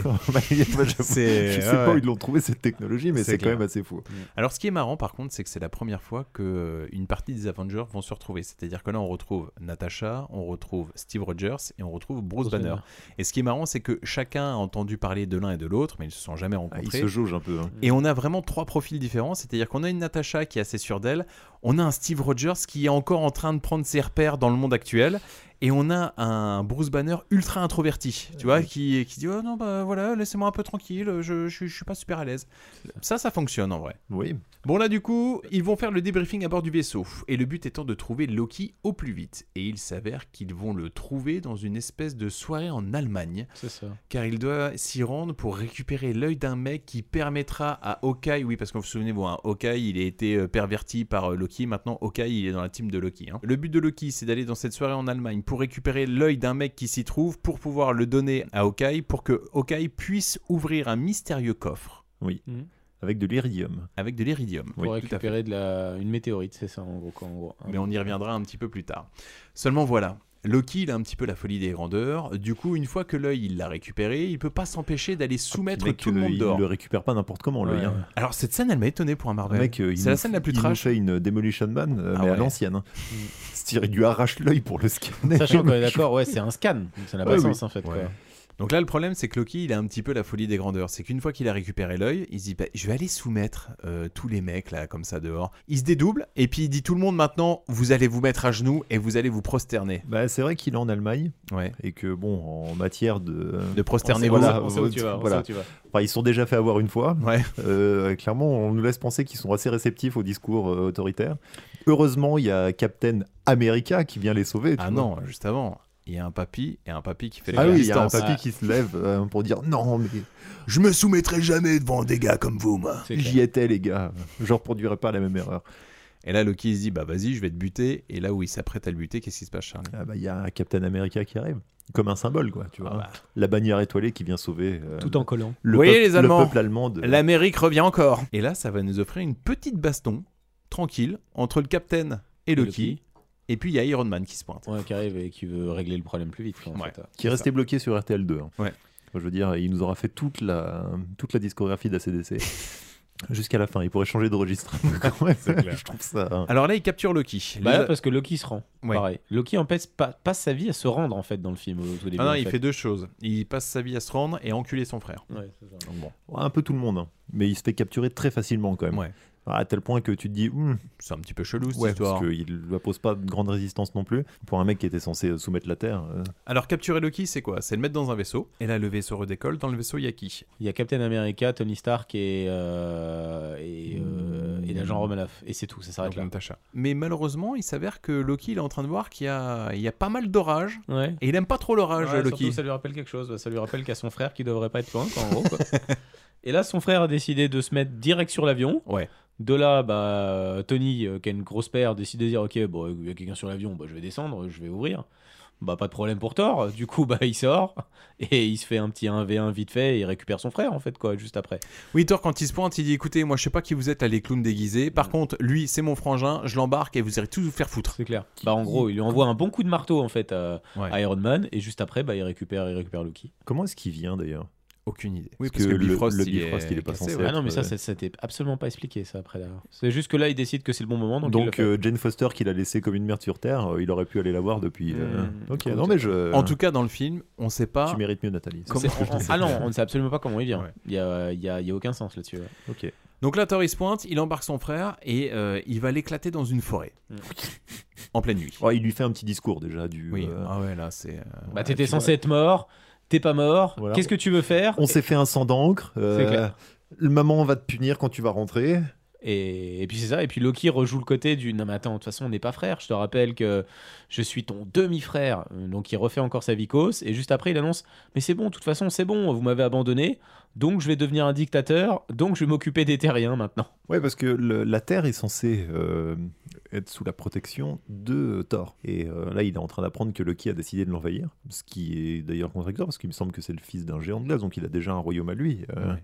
Je sais pas où ils l'ont trouvé cette technologie, mais c'est quand clair. même assez fou. Alors, ce qui est marrant, par contre, c'est que c'est la première fois que une partie des Avengers vont se retrouver. C'est-à-dire que là, on retrouve Natasha, on retrouve Steve Rogers et on retrouve Bruce Banner. Et ce qui est marrant, c'est que chacun a entendu parler de l'un et de l'autre, mais ils se sont jamais rencontrés. Ils se jaugent un peu. Hein. Et on a vraiment 3 profils différents. C'est-à-dire qu'on a une Natasha qui est assez sûre d'elle, on a un Steve Rogers qui est encore en train de prendre ses repères dans le monde actuel. Et on a un Bruce Banner ultra introverti, tu vois, qui dit oh non bah voilà, laissez-moi un peu tranquille, je suis pas super à l'aise. Ça fonctionne en vrai. Oui. Bon là du coup, ils vont faire le débriefing à bord du vaisseau, et le but étant de trouver Loki au plus vite. Et il s'avère qu'ils vont le trouver dans une espèce de soirée en Allemagne, C'est ça. car il doit s'y rendre pour récupérer l'œil d'un mec qui permettra à Hawkeye, oui parce que vous vous souvenez, Hawkeye il a été perverti par Loki, maintenant Hawkeye il est dans la team de Loki. Hein. Le but de Loki c'est d'aller dans cette soirée en Allemagne pour récupérer l'œil d'un mec qui s'y trouve, pour pouvoir le donner à Hawkeye, pour que Hawkeye puisse ouvrir un mystérieux coffre. Oui. Mhm. Avec de l'iridium. Avec de l'iridium. Pour Oui, tout à fait. récupérer une météorite, c'est ça en gros. Mais on y reviendra un petit peu plus tard. Seulement voilà, Loki il a un petit peu la folie des grandeurs. Du coup, une fois que l'œil il l'a récupéré, il peut pas s'empêcher d'aller soumettre Mec, tout le monde il dehors. le récupère pas n'importe comment, l'œil. Hein. Alors cette scène elle m'a étonné pour un Marvel. Mec, c'est la scène la plus il nous trash. fait une Demolition Man, Ah mais à ouais. l'ancienne. Hein. C'est-à-dire, il lui arrache l'œil pour le scanner. Sachant qu'on est d'accord, ouais, c'est un scan, donc ça n'a pas Ouais, sens oui. en fait. Ouais. Quoi. Donc là, le problème, c'est que Loki, il a un petit peu la folie des grandeurs. C'est qu'une fois qu'il a récupéré l'œil, il se dit, je vais aller soumettre tous les mecs, là, comme ça, dehors. Il se dédouble, et puis il dit, tout le monde, maintenant, vous allez vous mettre à genoux, et vous allez vous prosterner. C'est vrai qu'il est en Allemagne, Ouais. et que, bon, en matière de prosterner, voilà, on sait où tu vas, voilà. on sait où tu vas. Enfin, ils se sont déjà fait avoir une fois. Ouais. Clairement, on nous laisse penser qu'ils sont assez réceptifs au discours autoritaire. Heureusement, il y a Captain America qui vient les sauver. tu Ah vois. non, juste avant. Il y a un papy et un papy qui fait Ah la oui, il y a un résistance. papy qui se lève pour dire non, mais Je me soumettrai jamais devant des gars comme vous, moi. C'est clair. j'y étais, les gars. Je reproduirai pas la même erreur. Et là, Loki, il se dit, vas-y, je vais te buter. Et là où il s'apprête à le buter, qu'est-ce qui se passe, Charlie? Il y a un Captain America qui arrive. Comme un symbole, quoi. Tu vois. Ah bah. La bannière étoilée qui vient sauver Tout en collant. le, Vous voyez, peuple, les Allemands, le peuple allemand. L'Amérique revient encore. Et là, ça va nous offrir une petite baston, tranquille, entre le Captain et Loki. Et puis, il y a Iron Man qui se pointe. Ouais, qui arrive et qui veut régler le problème plus vite. Quoi, en Ouais. fait. Qui est resté bloqué sur RTL 2. Hein. Ouais. Je veux dire, il nous aura fait toute la discographie d'ACDC. Jusqu'à la fin, il pourrait changer de registre. Ouais, C'est clair. Je trouve ça. Hein. Alors là, il capture Loki. Bah là, parce que Loki se rend. Ouais. Pareil. Loki en fait passe sa vie à se rendre en fait dans le film au tout début. Ah non, en il fait 2 choses. Il passe sa vie à se rendre et enculer son frère. Ouais, c'est ça. Donc bon, Ouais, un peu tout le monde. Hein. Mais il se fait capturer très facilement quand même. ouais. À tel point que tu te dis, C'est un petit peu chelou cette ouais, histoire. parce qu'il ne pose pas de grande résistance non plus. Pour un mec qui était censé soumettre la Terre. Alors capturer Loki, c'est quoi? C'est le mettre dans un vaisseau. Et là, le vaisseau redécolle. Dans le vaisseau, il y a qui? Il y a Captain America, Tony Stark et Et l'agent Romanoff. Et c'est tout, ça s'arrête là. Natasha. Mais malheureusement, il s'avère que Loki, il est en train de voir qu'il y a pas mal d'orage. Ouais. Et il aime pas trop l'orage, Ouais, Loki. surtout, ça lui rappelle quelque chose. Ça lui rappelle qu'il y a son frère qui devrait pas être loin, quoi, en gros. Quoi. Et là, son frère a décidé de se mettre direct sur l'avion. Ouais. De là, Tony, qui a une grosse paire, décide de dire ok, bon, il y a quelqu'un sur l'avion, je vais descendre, je vais ouvrir. Pas de problème pour Thor. Du coup, il sort et il se fait un petit 1v1 vite fait et il récupère son frère, en fait, quoi, juste après. Oui, Thor, quand il se pointe, il dit écoutez, moi je sais pas qui vous êtes là, les clowns déguisés. Par contre, lui, c'est mon frangin, je l'embarque et vous irez tous vous faire foutre. C'est clair. En gros, il lui envoie un bon coup de marteau, en fait, à Iron Man et juste après, il récupère Loki. Comment est-ce qu'il vient d'ailleurs? Aucune idée. Oui, parce que le Bifrost, il est pas cassé, censé. Ah non, mais ça c'était absolument pas expliqué, ça, après. Là. C'est juste que là, il décide que c'est le bon moment. Donc Jane Foster, qu'il a laissé comme une merde sur Terre, il aurait pu aller la voir depuis. Ok, non, mais En tout cas, dans le film, on sait pas. Tu mérites mieux, Nathalie. Non, on ne sait absolument pas comment il vient. Ouais. Il y a aucun sens là-dessus. Ouais. Ok. Donc là, Thor, il se pointe, il embarque son frère et il va l'éclater dans une forêt. En pleine nuit. Oh, il lui fait un petit discours déjà. Oui, ah ouais, là, c'est. T'étais censé être mort. T'es pas mort, voilà. Qu'est-ce que tu veux faire? On s'est fait un sang d'encre. Maman va te punir quand tu vas rentrer. Et puis c'est ça, et puis Loki rejoue le côté du non mais attends, de toute façon on n'est pas frères, je te rappelle que je suis ton demi-frère. Donc il refait encore sa vicose et juste après il annonce mais c'est bon, de toute façon c'est bon, vous m'avez abandonné, donc je vais devenir un dictateur, donc je vais m'occuper des terriens maintenant. Ouais, parce que la Terre est censée être sous la protection de Thor. Et là, il est en train d'apprendre que Loki a décidé de l'envahir, ce qui est d'ailleurs contradictoire, parce qu'il me semble que c'est le fils d'un géant de glace, donc il a déjà un royaume à lui,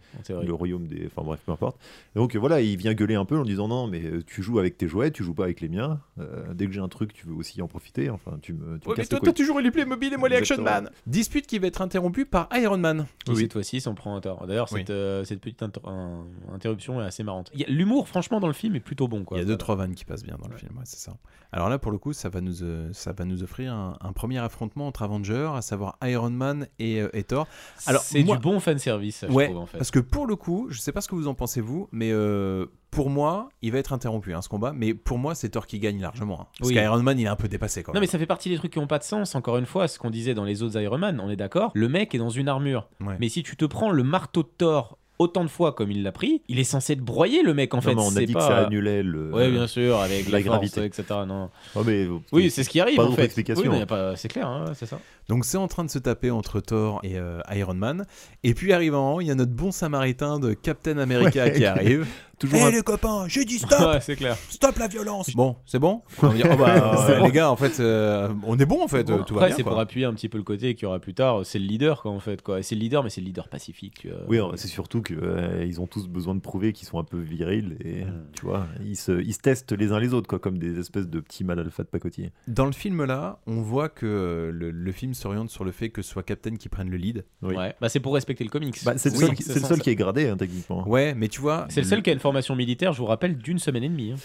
le royaume des... Enfin bref, peu importe. Et donc voilà, il vient gueuler un peu en disant non, mais tu joues avec tes jouets, tu joues pas avec les miens. Dès que j'ai un truc, tu veux aussi en profiter. Enfin, tu me ouais, casses mais toi, t'as toujours eu les Playmobil et moi les Action Man. Dispute qui va être interrompue par Iron Man. Qui cette fois-ci s'en prend un Thor. D'ailleurs, cette petite interruption est assez marrante. L'humour, franchement, dans le film est plutôt bon, quoi. Il y a 2-3 vannes qui passent bien dans le film, ouais, c'est ça. Alors là, pour le coup, ça va nous offrir un premier affrontement entre Avengers, à savoir Iron Man et Thor. Alors, c'est du bon fanservice, je trouve, en fait. Parce que pour le coup, je sais pas ce que vous en pensez vous, mais pour moi, il va être interrompu ce combat, mais pour moi, c'est Thor qui gagne largement. Parce qu'Iron Man, il est un peu dépassé quand même. Non, mais ça fait partie des trucs qui n'ont pas de sens. Encore une fois, ce qu'on disait dans les autres Iron Man, on est d'accord. Le mec est dans une armure. Ouais. Mais si tu te prends le marteau de Thor autant de fois comme il l'a pris, il est censé te broyer le mec en fait. Non, on a dit que ça annulait le. Ouais, bien sûr, avec la gravité, force, etc. Non. Oh, mais oui, c'est ce qui arrive pas en fait. Explication. Oui, c'est clair, hein, c'est ça. Donc c'est en train de se taper entre Thor et Iron Man. Et puis arrivant, il y a notre bon samaritain de Captain America qui arrive. Toujours les copains, j'ai dit stop. Ouais, c'est clair. Stop la violence. Bon, c'est bon. On va dire, les gars, en fait, on est bon en fait. Bon, tout après, va bien. C'est pour appuyer un petit peu le côté qu'il y aura plus tard. C'est le leader quoi en fait quoi. Et c'est le leader, mais c'est le leader pacifique. Oui, c'est surtout que ils ont tous besoin de prouver qu'ils sont un peu virils et tu vois, ils se testent les uns les autres quoi, comme des espèces de petits mâles alpha de pacotille. Dans le film là, on voit que le film s'oriente sur le fait que ce soit Captain qui prenne le lead. Oui. Ouais. C'est pour respecter le comics. C'est le seul qui est gradé hein, techniquement. Ouais, mais tu vois. C'est le seul qui a une formation militaire. Je vous rappelle d'1 semaine et demie.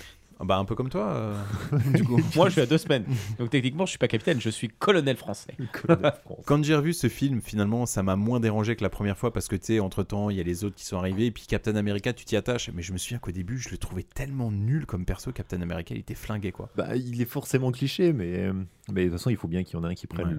Un peu comme toi. Du coup. Moi, je suis à 2 semaines. Donc techniquement, je suis pas capitaine, je suis colonel français. Quand j'ai revu ce film, finalement, ça m'a moins dérangé que la première fois parce que tu sais, entre temps, il y a les autres qui sont arrivés et puis Captain America, tu t'y attaches. Mais je me souviens qu'au début, je le trouvais tellement nul comme perso. Captain America, il était flingué quoi. Il est forcément cliché, mais de toute façon, il faut bien qu'il y en ait un qui prenne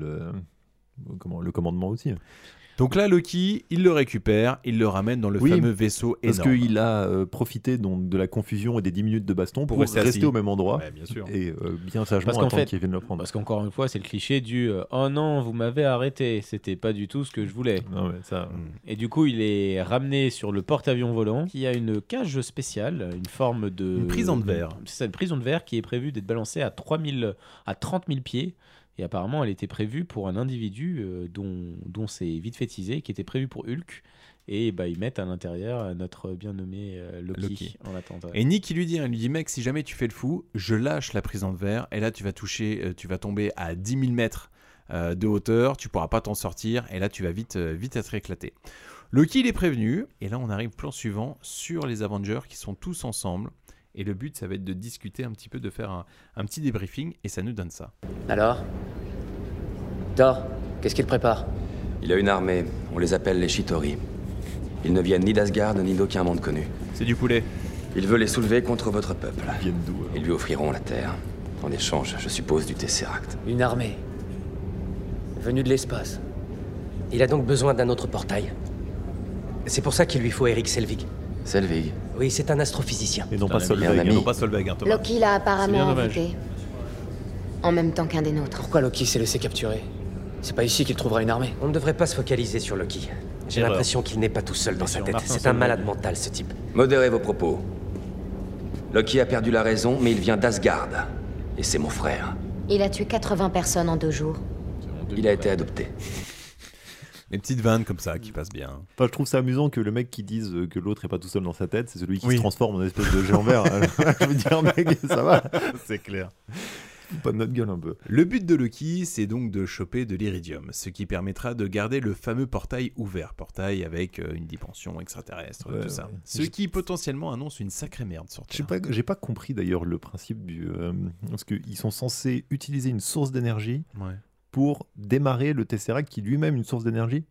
le commandement aussi. Donc là, Loki, il le récupère, il le ramène dans le fameux vaisseau énorme. Parce qu'il a profité donc, de la confusion et des 10 minutes de baston pour rester au même endroit. Ouais, bien sûr. Et bien sagement attendre qu'il vienne le prendre. Parce qu'encore une fois, c'est le cliché du oh non, vous m'avez arrêté, c'était pas du tout ce que je voulais. Non, mais ça... Et du coup, il est ramené sur le porte-avions volant qui a une cage spéciale, une forme de. Une prison de verre. C'est ça, une prison de verre qui est prévue d'être balancée à 30 000 pieds. Et apparemment, elle était prévue pour un individu dont c'est vite fait teasé, qui était prévu pour Hulk. Et ils mettent à l'intérieur notre bien nommé Loki. En attente. Ouais. Et Nick, il lui dit, mec, si jamais tu fais le fou, je lâche la prison de verre. Et là, tu vas tomber à 10 000 mètres de hauteur. Tu pourras pas t'en sortir. Et là, tu vas vite être éclaté. Loki, il est prévenu. Et là, on arrive plan suivant sur les Avengers qui sont tous ensemble. Et le but, ça va être de discuter un petit peu, de faire un petit débriefing, et ça nous donne ça. Alors Thor, qu'est-ce qu'il prépare? Il a une armée, on les appelle les Chitauri. Ils ne viennent ni d'Asgard ni d'aucun monde connu. C'est du poulet. Il veut les soulever contre votre peuple. Ils viennent d'où alors? Ils lui offriront la terre. En échange, je suppose, du Tesseract. Une armée venue de l'espace. Il a donc besoin d'un autre portail. C'est pour ça qu'il lui faut Eric Selvig. Selvig. Oui, c'est un astrophysicien. Et non pas ami. Solveig. Non pas Solveig, hein, Thomas. Loki l'a C'est apparemment bien dommage. invité. En même temps qu'un des nôtres. Pourquoi Loki s'est laissé capturer? C'est pas ici qu'il trouvera une armée. On ne devrait pas se focaliser sur Loki. J'ai Erreur. l'impression qu'il n'est pas tout seul dans sa sur tête. Martin C'est un Solveig. malade mental, ce type. Modérez vos propos. Loki a perdu la raison, mais il vient d'Asgard. Et c'est mon frère. Il a tué 80 personnes en 2 jours. Il a été adopté. Les petites vannes comme ça qui passent bien. Enfin, je trouve ça amusant que le mec qui dise que l'autre est pas tout seul dans sa tête, c'est celui qui Oui. se transforme en espèce de géant vert. Je veux dire, mec, ça va. C'est clair. Pas de notre gueule un peu. Le but de Loki, c'est donc de choper de l'iridium, ce qui permettra de garder le fameux portail ouvert, portail avec une dimension extraterrestre, Ouais, tout ça. ouais. Ce qui potentiellement annonce une sacrée merde sur Terre. J'ai pas compris d'ailleurs le principe du. Parce qu'ils sont censés utiliser une source d'énergie Ouais. pour démarrer le Tesseract qui est lui-même une source d'énergie.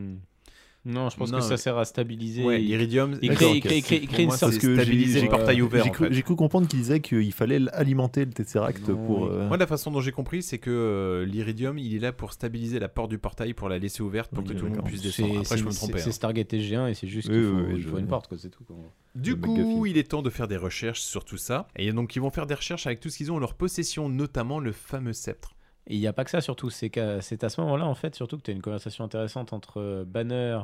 Non, je pense Non, que ça mais- sert à stabiliser. Ouais, l'iridium, Il D'accord, crée, ok. il crée Pour une moi, sorte c'est de stabiliser le portail ouvert. J'ai cru comprendre qu'il disait qu'il fallait alimenter le Tesseract Non, pour. oui. Moi, la façon dont j'ai compris, c'est que l'iridium, il est là pour stabiliser la porte du portail, pour la laisser ouverte, pour Ok, que tout le monde d'accord. puisse descendre. Après, je peux me tromper. C'est hein. Stargate SG1 et c'est juste Oui, qu'il faut, oui, oui, il faut je- une porte, quoi, c'est tout. Quoi. Du Le coup, McGuffin. il est temps de faire des recherches sur tout ça. Et donc, ils vont faire des recherches avec tout ce qu'ils ont en leur possession, notamment le fameux sceptre. Et il n'y a pas que ça, surtout. C'est à ce moment-là, en fait, surtout que tu as une conversation intéressante entre Banner,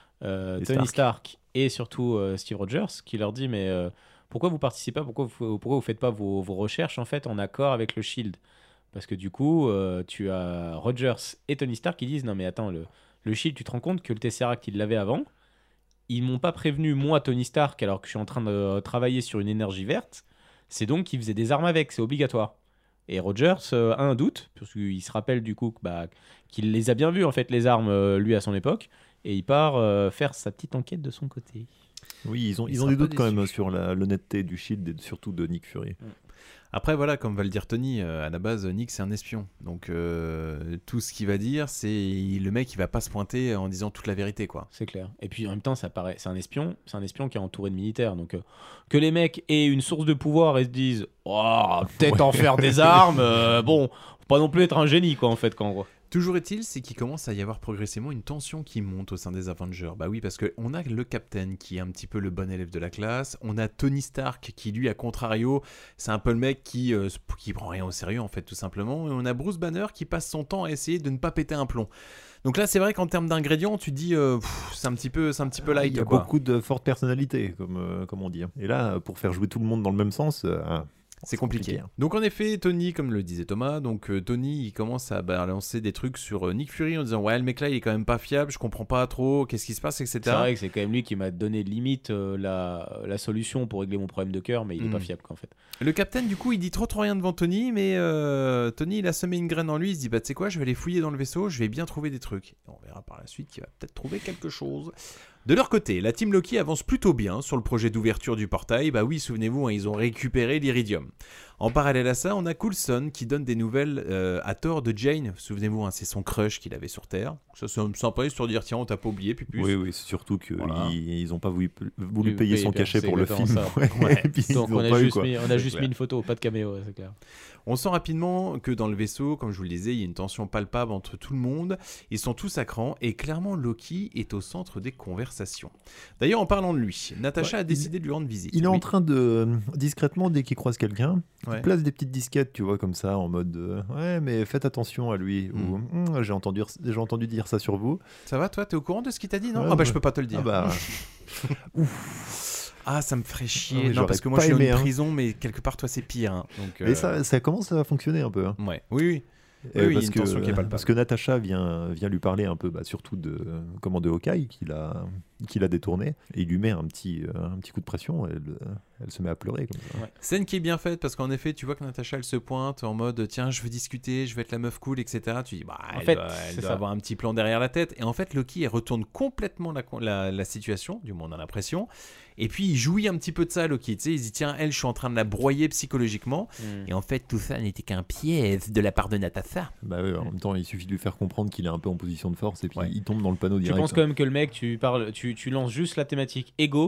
Tony Stark et surtout Steve Rogers, qui leur dit mais pourquoi vous participez pas, pourquoi vous faites pas vos recherches en fait en accord avec le Shield, parce que du coup tu as Rogers et Tony Stark qui disent non mais attends, le Shield, tu te rends compte que le Tesseract il l'avait avant, ils m'ont pas prévenu moi Tony Stark alors que je suis en train de travailler sur une énergie verte, c'est donc qu'ils faisaient des armes avec, c'est obligatoire. Et Rogers a un doute, parce qu'il se rappelle du coup qu'il les a bien vues en fait les armes lui à son époque. Et il part faire sa petite enquête de son côté. Oui, ils ont sera des pas doutes quand déçu. même sur l'honnêteté du Shield et surtout de Nick Fury. Après, voilà, comme va le dire Tony, à la base, Nick, c'est un espion. Donc, tout ce qu'il va dire, c'est le mec, il va pas se pointer en disant toute la vérité, quoi. C'est clair. Et puis en même temps, ça paraît, c'est un espion qui est entouré de militaires. Donc que les mecs aient une source de pouvoir et se disent, oh, peut-être en faire des armes. Bon, faut pas non plus être un génie, quoi, en fait, quand on voit. Toujours est-il, c'est qu'il commence à y avoir progressivement une tension qui monte au sein des Avengers. Bah oui, parce qu'on a le Captain qui est un petit peu le bon élève de la classe. On a Tony Stark qui, lui, à contrario, c'est un peu le mec qui prend rien au sérieux, en fait, tout simplement. Et on a Bruce Banner qui passe son temps à essayer de ne pas péter un plomb. Donc là, c'est vrai qu'en termes d'ingrédients, tu te dis, c'est un petit peu light. Il y a quoi. beaucoup de fortes personnalités, comme on dit. Et là, pour faire jouer tout le monde dans le même sens, c'est compliqué. Donc en effet, Tony, comme le disait Thomas, Tony, il commence à balancer des trucs sur Nick Fury en disant ouais, le mec là, il est quand même pas fiable, je comprends pas trop, qu'est-ce qui se passe, etc. C'est vrai que c'est quand même lui qui m'a donné limite la solution pour régler mon problème de cœur, mais il est pas fiable, en fait. Le Captain, du coup, il dit trop rien devant Tony, mais Tony, il a semé une graine en lui, il se dit bah tu sais quoi, je vais aller fouiller dans le vaisseau, je vais bien trouver des trucs. Et on verra par la suite qu'il va peut-être trouver quelque chose. De leur côté, la team Loki avance plutôt bien sur le projet d'ouverture du portail. Bah oui, souvenez-vous, ils ont récupéré l'iridium. En parallèle à ça, on a Coulson qui donne des nouvelles à Thor de Jane. Souvenez-vous, c'est son crush qu'il avait sur Terre. Ça, c'est sympa histoire de dire tiens, on t'a pas oublié, puis plus. Oui, c'est surtout qu'ils Voilà. n'ont pas voulu payer son cachet pour le film. Ça. Ouais, et puis Donc ils on ont a pas eu, juste quoi. mis une photo, pas de caméo, c'est clair. On sent rapidement que dans le vaisseau, comme je vous le disais, il y a une tension palpable entre tout le monde. Ils sont tous à cran et clairement Loki est au centre des conversations. D'ailleurs, en parlant de lui, Natasha a décidé de lui rendre visite. Il est Oui. en train de, discrètement, dès qu'il croise quelqu'un, Ouais. il place des petites disquettes, tu vois, comme ça, en mode ouais, mais faites attention à lui. Ou j'ai entendu dire ça sur vous. Ça va, toi, t'es au courant de ce qu'il t'a dit, non? Ouais, Ah bah ouais. je peux pas te le dire. Ah bah. Ah, ça me ferait chier. Ah oui, non, j'aurais parce que moi pas je suis aimé, en hein. prison, mais quelque part toi c'est pire. Hein. Donc, Mais ça commence à fonctionner un peu. Hein. Ouais. Oui, oui. Et Oui, il y a parce une que, tension qui est palpable. parce que Natasha vient lui parler un peu, surtout de Hawkeye qu'il a détourné, et il lui met un petit coup de pression. Elle se met à pleurer comme ça. Ouais. Scène qui est bien faite parce qu'en effet, tu vois que Natasha elle se pointe en mode tiens, je veux discuter, je veux être la meuf cool, etc. Tu dis bah elle doit avoir un petit plan derrière la tête. Et en fait, Loki elle retourne complètement la situation, du moins on a l'impression. Et puis il jouit un petit peu de ça, Loki. Tu sais, il se dit tiens, elle, je suis en train de la broyer psychologiquement. Et en fait, tout ça n'était qu'un piège de la part de Natasha. Bah ouais, en même temps, il suffit de lui faire comprendre qu'il est un peu en position de force et puis il tombe dans le panneau direct. Tu penses quand même que le mec, tu lances juste la thématique égo,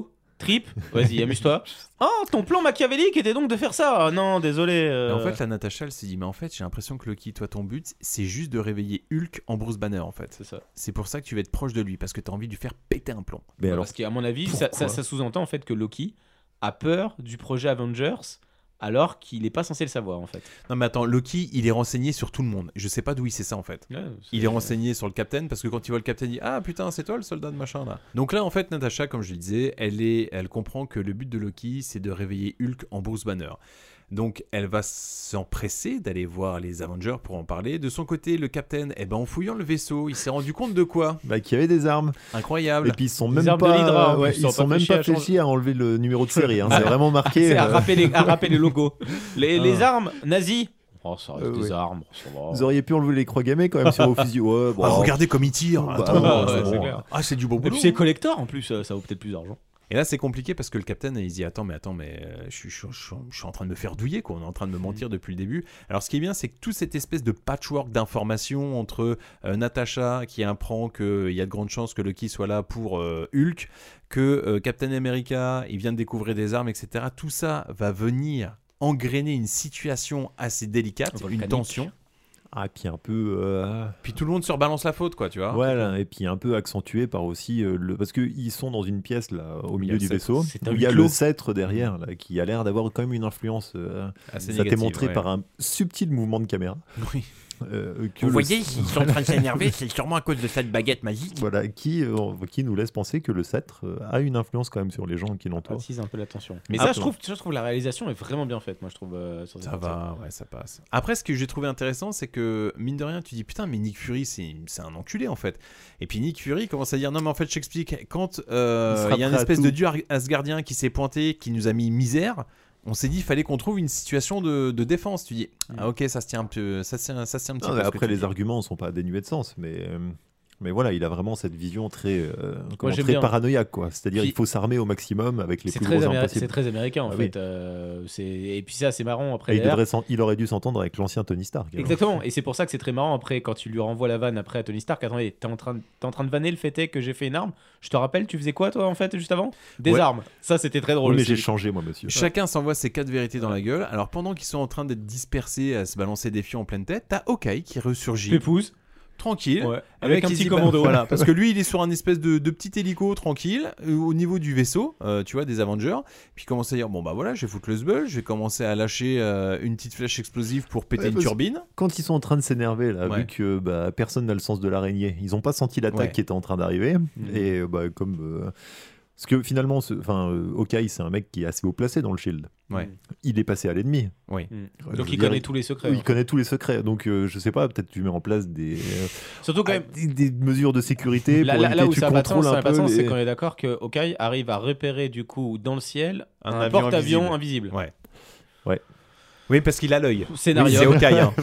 trip. Vas-y, amuse-toi. Oh, ton plan machiavélique était donc de faire ça. Ah non, désolé. En fait, la Natasha, elle s'est dit, mais en fait, j'ai l'impression que Loki, toi, ton but, c'est juste de réveiller Hulk en Bruce Banner, en fait. C'est ça. C'est pour ça que tu vas être proche de lui, parce que tu as envie de lui faire péter un plomb. Mais alors, parce qu'à mon avis, ça sous-entend en fait que Loki a peur du projet Avengers. Alors qu'il n'est pas censé le savoir en fait. Non mais attends, Loki il est renseigné sur tout le monde. Je sais pas d'où il sait ça en fait. Ouais, il est renseigné sur le Captain parce que quand il voit le Captain il dit ah putain c'est toi le soldat de machin là. Donc là en fait Natasha comme je le disais elle comprend que le but de Loki c'est de réveiller Hulk en Bruce Banner. Donc elle va s'empresser d'aller voir les Avengers pour en parler. De son côté, le Captain, en fouillant le vaisseau, il s'est rendu compte de quoi ? Qu'il y avait des armes. Incroyable. Et puis ils sont même pas, ils sont même pas fléchis à enlever le numéro de série. Hein. C'est vraiment marqué. C'est à rappeler les logos. Les armes nazies. Oh, ça reste des armes. Ça va. Vous auriez pu enlever les croix gammées quand même sur vos fusils. Ouais, bon, regardez comme ils tirent. C'est clair. Ah, c'est du beau boulot. Et puis c'est collector en plus, ça vaut peut-être plus d'argent. Et là, c'est compliqué parce que le Captain, il se dit attends, mais je suis en train de me faire douiller, quoi. On est en train de me mentir depuis le début. Alors, ce qui est bien, c'est que toute cette espèce de patchwork d'informations entre Natasha qui apprend qu'il y a de grandes chances que Loki soit là pour Hulk, que Captain America, il vient de découvrir des armes, etc. Tout ça va venir engrainer une situation assez délicate, une tension. Ah, puis un peu. Puis tout le monde se rebalance la faute, quoi, tu vois. Voilà, et puis un peu accentué par aussi parce qu'ils sont dans une pièce là, au milieu du vaisseau. Où il y a le sceptre derrière là, qui a l'air d'avoir quand même une influence. Assez ça t'est négative, montré ouais. par un subtil mouvement de caméra. Oui. Vous voyez, ils sont en train de s'énerver, c'est sûrement à cause de cette baguette magique. Voilà, qui nous laisse penser que le sceptre a une influence quand même sur les gens qui l'entourent. Attise un peu l'attention. Mais ça, je trouve la réalisation est vraiment bien faite. Moi, je trouve. Ça va, ouais, ça passe. Après, ce que j'ai trouvé intéressant, c'est que mine de rien, tu dis putain, mais Nick Fury, c'est un enculé en fait. Et puis Nick Fury commence à dire non, mais en fait, je t'explique. Quand il y a une espèce de dieu asgardien qui s'est pointé, qui nous a mis misère. On s'est dit il fallait qu'on trouve une situation de défense. Tu dis ah ok ça se tient un peu, ça se tient un petit peu. Après les arguments ne sont pas dénués de sens, mais voilà, il a vraiment cette vision très paranoïaque, quoi. C'est-à-dire il faut s'armer au maximum avec les plus gros armes possibles. C'est très américain en fait. Et puis ça c'est marrant après. Il aurait dû s'entendre avec l'ancien Tony Stark. Exactement. Et c'est pour ça que c'est très marrant après quand tu lui renvoies la vanne après à Tony Stark. Attendez, t'es en train de vanner le fait est que j'ai fait une arme. Je te rappelle, tu faisais quoi toi en fait juste avant ? Des armes. Ça c'était très drôle. Oui, mais aussi. j'ai changé moi monsieur. Chacun s'envoie ses 4 vérités dans la gueule. Alors pendant qu'ils sont en train d'être dispersés à se balancer des fions en pleine tête, t'as Hawkeye qui ressurgit. Pépouze. Tranquille, ouais. Avec un petit dit, commando. Voilà, parce que lui, il est sur un espèce de petit hélico tranquille au niveau du vaisseau, tu vois, des Avengers. Puis il commence à dire bon bah voilà, je vais foutre le sbeul, je vais commencer à lâcher une petite flèche explosive pour péter une turbine. Quand ils sont en train de s'énerver là, vu que personne n'a le sens de l'araignée, ils n'ont pas senti l'attaque qui était en train d'arriver. Et comme parce que finalement, Hawkeye, c'est un mec qui est assez haut placé dans le Shield. Ouais. Il est passé à l'ennemi. Oui. Donc il connaît tous les secrets. Il connaît tous les secrets. Donc je sais pas, peut-être tu mets en place surtout quand même des mesures de sécurité pour là où tu ça contrôles un peu. C'est qu'on est d'accord que Hawkeye arrive à repérer du coup dans le ciel un porte-avions invisible. Ouais. Ouais. Oui, parce qu'il a l'œil. Scénario. Oui, c'est Hawkeye. Hein.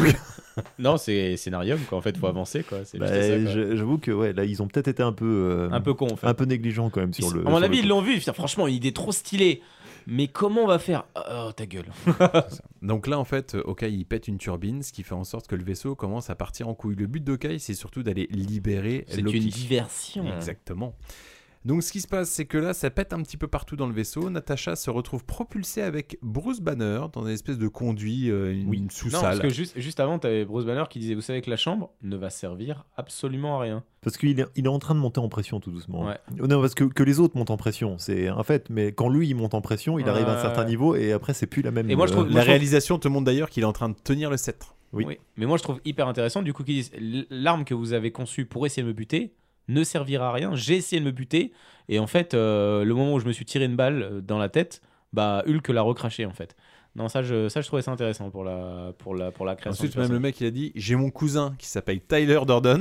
Non, c'est scénarium quoi. En fait, faut avancer quoi. C'est juste ça, quoi. J'avoue que là, ils ont peut-être été un peu con, en fait. un peu négligents quand même sur le. À mon avis, ils l'ont vu. Franchement, il est trop stylé. Mais comment on va faire ? Oh, ta gueule. Donc là, en fait, Hawkeye, il pète une turbine, ce qui fait en sorte que le vaisseau commence à partir en couille. Le but d'Hawkeye, c'est surtout d'aller libérer Loki. C'est une diversion. Exactement. Donc ce qui se passe, c'est que là, ça pète un petit peu partout dans le vaisseau. Natasha se retrouve propulsée avec Bruce Banner dans une espèce de conduit, une sous-salle. Non, parce que juste avant, t'avais Bruce Banner qui disait, vous savez que la chambre ne va servir absolument à rien. Parce qu'il est en train de monter en pression tout doucement. Ouais. Non, parce que les autres montent en pression, c'est un fait. Mais quand lui, il monte en pression, il arrive à un certain niveau et après, c'est plus la même... Et moi, je trouve, la réalisation te montre d'ailleurs qu'il est en train de tenir le sceptre. Oui. Mais moi, je trouve hyper intéressant, du coup, qu'ils disent, l'arme que vous avez conçue pour essayer de me buter ne servira à rien, j'ai essayé de me buter, et en fait, le moment où je me suis tiré une balle dans la tête, Hulk l'a recraché, en fait. Non, ça je trouvais ça intéressant pour la création. Ensuite, même le mec, il a dit, j'ai mon cousin qui s'appelle Tyler Durden.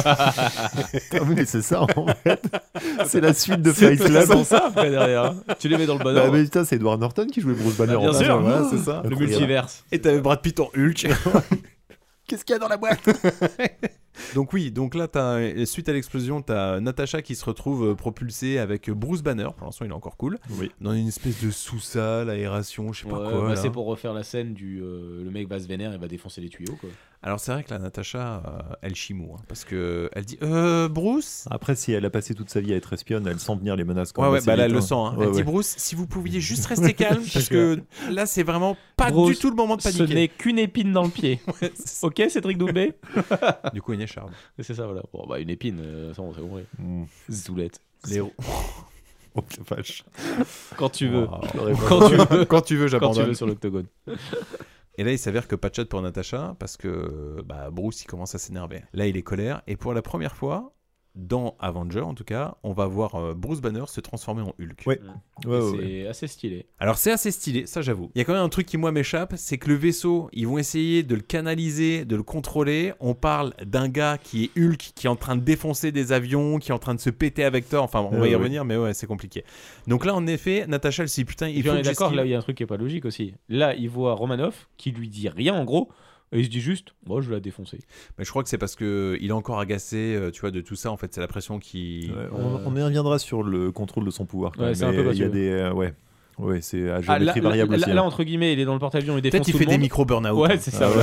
Mais c'est ça, en fait. C'est la suite de Fight Club. C'est ça, après, derrière. Tu les mets dans le bon ordre. Mais putain, c'est Edward Norton qui jouait Bruce Banner. Bien sûr, voilà, c'est ça. Le multiverse. Et t'avais Brad Pitt en Hulk. Qu'est-ce qu'il y a dans la boîte? Donc oui, donc là, suite à l'explosion, t'as Natasha qui se retrouve propulsée avec Bruce Banner, pour l'instant il est encore cool, dans une espèce de sous-salle, aération, je sais pas quoi. Bah c'est pour refaire la scène du le mec va se vénère et va défoncer les tuyaux quoi. Alors c'est vrai que la Natasha, elle chimou, hein, parce que elle dit Bruce. Après, si elle a passé toute sa vie à être espionne, elle sent venir les menaces. Là elle le sent. Hein. Elle dit Bruce, si vous pouviez juste rester calme, parce que là c'est vraiment pas Bruce, du tout le moment de paniquer. Ce n'est qu'une épine dans le pied. Ok, Cédric Doumbé. Du coup, une écharpe. C'est ça, voilà. Bon, bah une épine, ça on sait compris. Zoulette. Les Oh vache. Quand tu veux. Quand tu veux, j'abandonne. Quand tu veux sur l'octogone. Et là, il s'avère que pas de chat pour Natasha parce que Bruce il commence à s'énerver. Là, il est colère et pour la première fois dans Avenger, en tout cas, on va voir Bruce Banner se transformer en Hulk. C'est assez stylé. Alors c'est assez stylé, ça j'avoue. Il y a quand même un truc qui moi m'échappe, c'est que le vaisseau, ils vont essayer de le canaliser, de le contrôler. On parle d'un gars qui est Hulk, qui est en train de défoncer des avions, qui est en train de se péter avec Thor. Enfin, on va y revenir, mais ouais, c'est compliqué. Donc là, en effet, Natasha, elle se dit putain, il faut que d'accord, là il y a un truc qui est pas logique aussi. Là, il voit Romanoff qui lui dit rien en gros. Et il se dit juste, moi je vais la défoncer. Mais je crois que c'est parce qu'il est encore agacé, tu vois, de tout ça. En fait, c'est la pression qui. On y reviendra sur le contrôle de son pouvoir. Ouais, c'est un peu il y a des. Ouais, c'est à géométrie variable aussi. Là, entre guillemets, il est dans le porte-avions, il défonce tout le monde. Peut-être il fait des micro-burn-out. Ouais, c'est ça.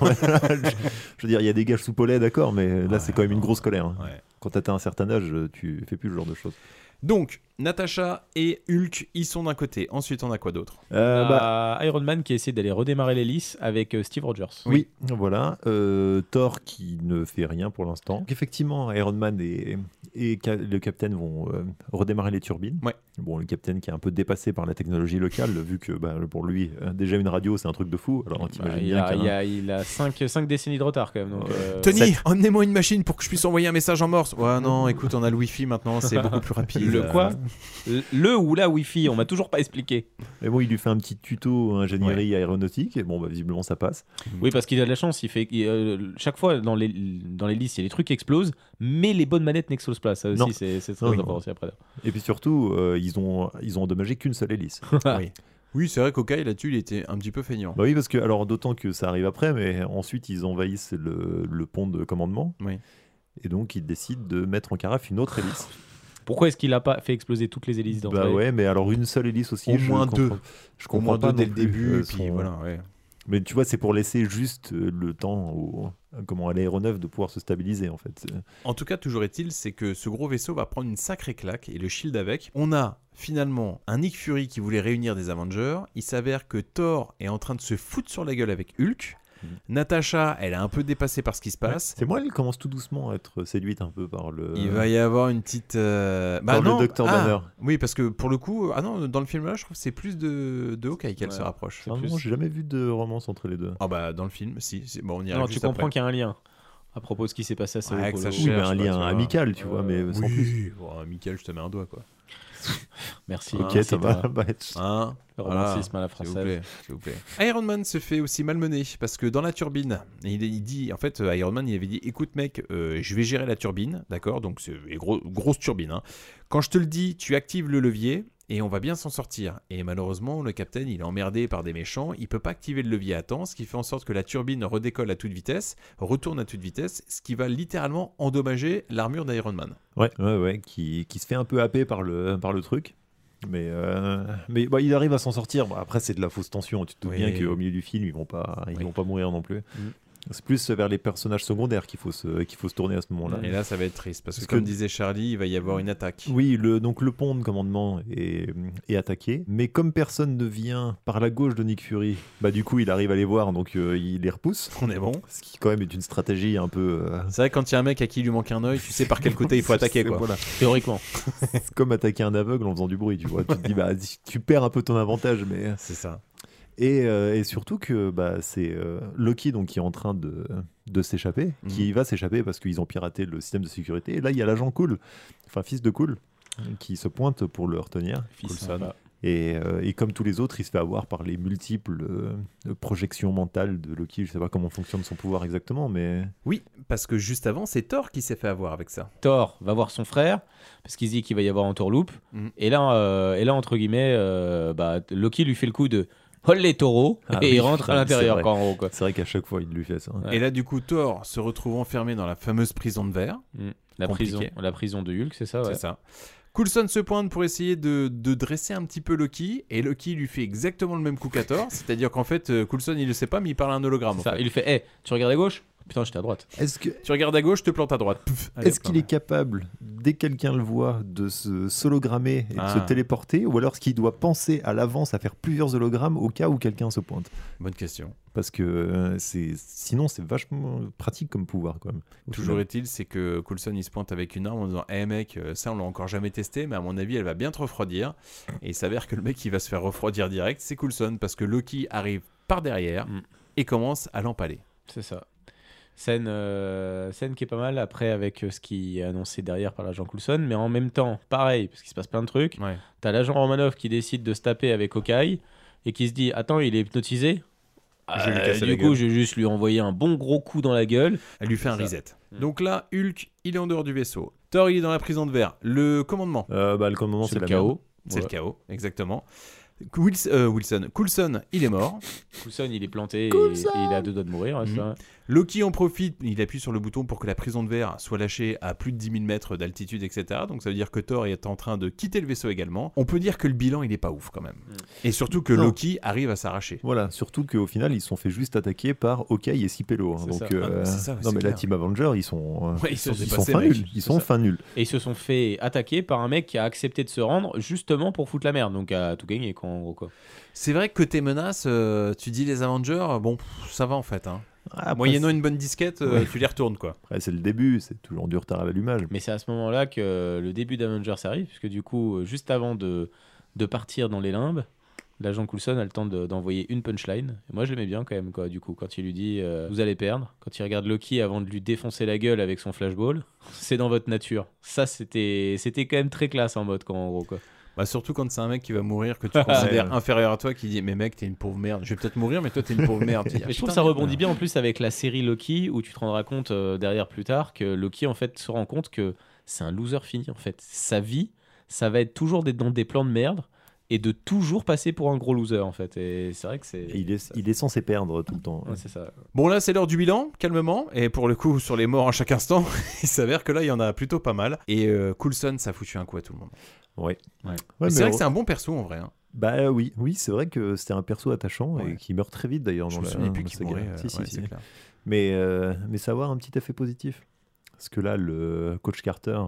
Je veux dire, il y a des gages sous Paulet, d'accord, mais là, c'est quand même une grosse colère. Ouais. Quand t'as un certain âge, tu fais plus ce genre de choses. Donc, Natasha et Hulk, ils sont d'un côté. Ensuite, on a quoi d'autre ? Iron Man qui essaie d'aller redémarrer l'hélice avec Steve Rogers. Oui, voilà. Thor qui ne fait rien pour l'instant. Donc, effectivement, Iron Man et le Capitaine vont redémarrer les turbines. Ouais. Bon, le Capitaine qui est un peu dépassé par la technologie locale, vu que pour lui, déjà une radio, c'est un truc de fou. Alors, il a 5 décennies de retard quand même. Donc, Tony, emmenez-moi une machine pour que je puisse envoyer un message en morse. Ouais, non, écoute, on a le Wi-Fi maintenant, c'est beaucoup plus rapide. Le quoi ? Le ou la Wi-Fi, on m'a toujours pas expliqué. Mais bon, il lui fait un petit tuto ingénierie aéronautique et bon, visiblement ça passe. Oui, parce qu'il a de la chance. Chaque fois dans les listes, il y a des trucs qui explosent, mais les bonnes manettes n'explosent pas. Ça aussi, c'est très important aussi après. Et puis surtout, ils ont endommagé qu'une seule hélice. Oui, c'est vrai qu'Hawkeye là-dessus, il était un petit peu feignant. Oui, parce que alors d'autant que ça arrive après, mais ensuite ils envahissent le pont de commandement. Oui. Et donc ils décident de mettre en carafe une autre hélice. Pourquoi est-ce qu'il a pas fait exploser toutes les hélices d'entrée ? Ouais, mais alors une seule hélice aussi. Au moins deux. Je comprends pas dès le début. Puis voilà, ouais. Mais tu vois, c'est pour laisser juste le temps à l'aéronef de pouvoir se stabiliser en fait. En tout cas, toujours est-il, c'est que ce gros vaisseau va prendre une sacrée claque et le Shield avec. On a finalement un Nick Fury qui voulait réunir des Avengers. Il s'avère que Thor est en train de se foutre sur la gueule avec Hulk. Natasha, elle est un peu dépassée par ce qui se passe. C'est moi, elle commence tout doucement à être séduite un peu par le. Il va y avoir une petite. Le Dr Banner. Oui, parce que pour le coup, dans le film là, je trouve que c'est plus de Hawkeye qu'elle se rapproche. Non, j'ai jamais vu de romance entre les deux. Ah bah dans le film, si. Bon, on y arrive. Alors tu comprends qu'il y a un lien à propos de ce qui s'est passé à Sao Paulo. Oui, mais un lien amical, tu vois, mais sans plus. Bon, amical, je te mets un doigt quoi. Merci. Ok, ça va. Le romantisme à la française. S'il vous plaît. Iron Man se fait aussi malmener parce que dans la turbine, il dit, en fait, Iron Man, il avait dit, écoute mec, je vais gérer la turbine, d'accord, donc c'est une grosse turbine. Hein. Quand je te le dis, tu actives le levier et on va bien s'en sortir. Et malheureusement, le Capitaine, il est emmerdé par des méchants, il peut pas activer le levier à temps, ce qui fait en sorte que la turbine redécolle à toute vitesse, retourne à toute vitesse, ce qui va littéralement endommager l'armure d'Iron Man. Ouais, qui se fait un peu happer par le truc. Mais il arrive à s'en sortir. Bon, après, c'est de la fausse tension. Tu te doutes bien qu'au milieu du film, ils vont pas mourir non plus. C'est plus vers les personnages secondaires qu'il faut se tourner à ce moment-là. Et là, ça va être triste parce que comme disait Charlie, il va y avoir une attaque. Oui, donc le pont de commandement est attaqué, mais comme personne ne vient par la gauche de Nick Fury, du coup, il arrive à les voir, donc il les repousse. On est bon. Ce qui quand même est une stratégie un peu. C'est vrai que quand il y a un mec à qui il lui manque un œil, tu sais par quel côté il faut attaquer, quoi. Voilà. Théoriquement. C'est comme attaquer un aveugle en faisant du bruit, tu vois. Tu te dis, tu perds un peu ton avantage, mais. C'est ça. Et surtout que c'est Loki donc, qui est en train de s'échapper, qui va s'échapper parce qu'ils ont piraté le système de sécurité. Et là, il y a l'agent Cool, fils de Cool, qui se pointe pour le retenir. Et comme tous les autres, il se fait avoir par les multiples projections mentales de Loki. Je sais pas comment fonctionne son pouvoir exactement, mais... Oui, parce que juste avant, c'est Thor qui s'est fait avoir avec ça. Thor va voir son frère, parce qu'il dit qu'il va y avoir un tourloupe. Et là, entre guillemets, Loki lui fait le coup de... les taureaux et il rentre à l'intérieur. Quoi, en gros, quoi. C'est vrai qu'à chaque fois, il lui fait ça. Et là, du coup, Thor se retrouve enfermé dans la fameuse prison de verre. La prison de Hulk, c'est ça, ouais. C'est ça. Coulson se pointe pour essayer de dresser un petit peu Loki, et Loki lui fait exactement le même coup qu'à Thor, c'est-à-dire qu'en fait, Coulson il le sait pas, mais il parle à un hologramme. Il lui fait tu regardes à gauche ? Putain, j'étais à droite. Tu regardes à gauche, je te plante à droite. Pouf, allez, est-ce qu'il est capable, dès que quelqu'un le voit, de se hologrammer et de se téléporter, ou alors est-ce qu'il doit penser à l'avance à faire plusieurs hologrammes au cas où quelqu'un se pointe ? Bonne question. Parce que sinon, c'est vachement pratique comme pouvoir, quand même. Toujours est-il, c'est que Coulson il se pointe avec une arme en disant mec, ça on l'a encore jamais testé, mais à mon avis, elle va bien te refroidir. Et il s'avère que le mec qui va se faire refroidir direct, c'est Coulson, parce que Loki arrive par derrière et commence à l'empaler. C'est ça. Scène qui est pas mal après avec ce qui est annoncé derrière par l'agent Coulson, mais en même temps, pareil, parce qu'il se passe plein de trucs. Ouais. T'as l'agent Romanoff qui décide de se taper avec Hawkeye et qui se dit attends, il est hypnotisé. Du coup, je vais juste lui envoyer un bon gros coup dans la gueule. Elle lui fait un reset. Donc là, Hulk, il est en dehors du vaisseau. Thor, il est dans la prison de verre. Le commandement. Le commandement, c'est le chaos. C'est le chaos, exactement. Coulson, il est mort. Coulson, il est planté et il a 2 doigts de mourir. Ça. Loki en profite, il appuie sur le bouton pour que la prison de verre soit lâchée à plus de 10 000 mètres d'altitude, etc. Donc ça veut dire que Thor est en train de quitter le vaisseau également. On peut dire que le bilan, il est pas ouf quand même. Et surtout que Loki arrive à s'arracher. Voilà, surtout qu'au final, ils se sont fait juste attaquer par Hawkeye et Sipello. Donc, la Team Avenger, ils sont fin nuls. Ils sont fin nuls. Et ils se sont fait attaquer par un mec qui a accepté de se rendre justement pour foutre la merde. Donc à tout gagner, quoi, en gros, quoi. C'est vrai que côté menace, tu dis les Avengers, bon, ça va en fait, hein. Moyennant une bonne disquette, tu les retournes, quoi. Après, c'est le début, c'est toujours du retard à l'allumage. Mais c'est à ce moment-là que le début d'Avengers arrive, puisque du coup, juste avant de partir dans les limbes, l'agent Coulson a le temps d'envoyer une punchline. Et moi, je l'aimais bien quand même, quoi. Du coup, quand il lui dit vous allez perdre, quand il regarde Loki avant de lui défoncer la gueule avec son flashball, c'est dans votre nature. Ça, c'était quand même très classe en mode, quoi, en gros, quoi. Bah surtout quand c'est un mec qui va mourir, que tu considères inférieur à toi, qui dit mais mec, t'es une pauvre merde. Je vais peut-être mourir, mais toi t'es une pauvre merde. Mais je trouve que ça rebondit bien en plus avec la série Loki, où tu te rendras compte derrière plus tard que Loki en fait se rend compte que c'est un loser fini en fait. Sa vie, ça va être toujours d'être dans des plans de merde et de toujours passer pour un gros loser en fait. Et c'est vrai que c'est. Il est censé perdre tout le temps. Ouais, c'est ça. Bon là c'est l'heure du bilan, calmement. Et pour le coup sur les morts à chaque instant, il s'avère que là il y en a plutôt pas mal. Et Coulson ça a foutu un coup à tout le monde. Ouais, c'est vrai que c'est un bon perso en vrai. Hein. Bah oui, c'est vrai que c'était un perso attachant et qui meurt très vite d'ailleurs. Je me souviens plus qu'il mourait. Si. Mais ça va avoir un petit effet positif. Parce que là, le coach Carter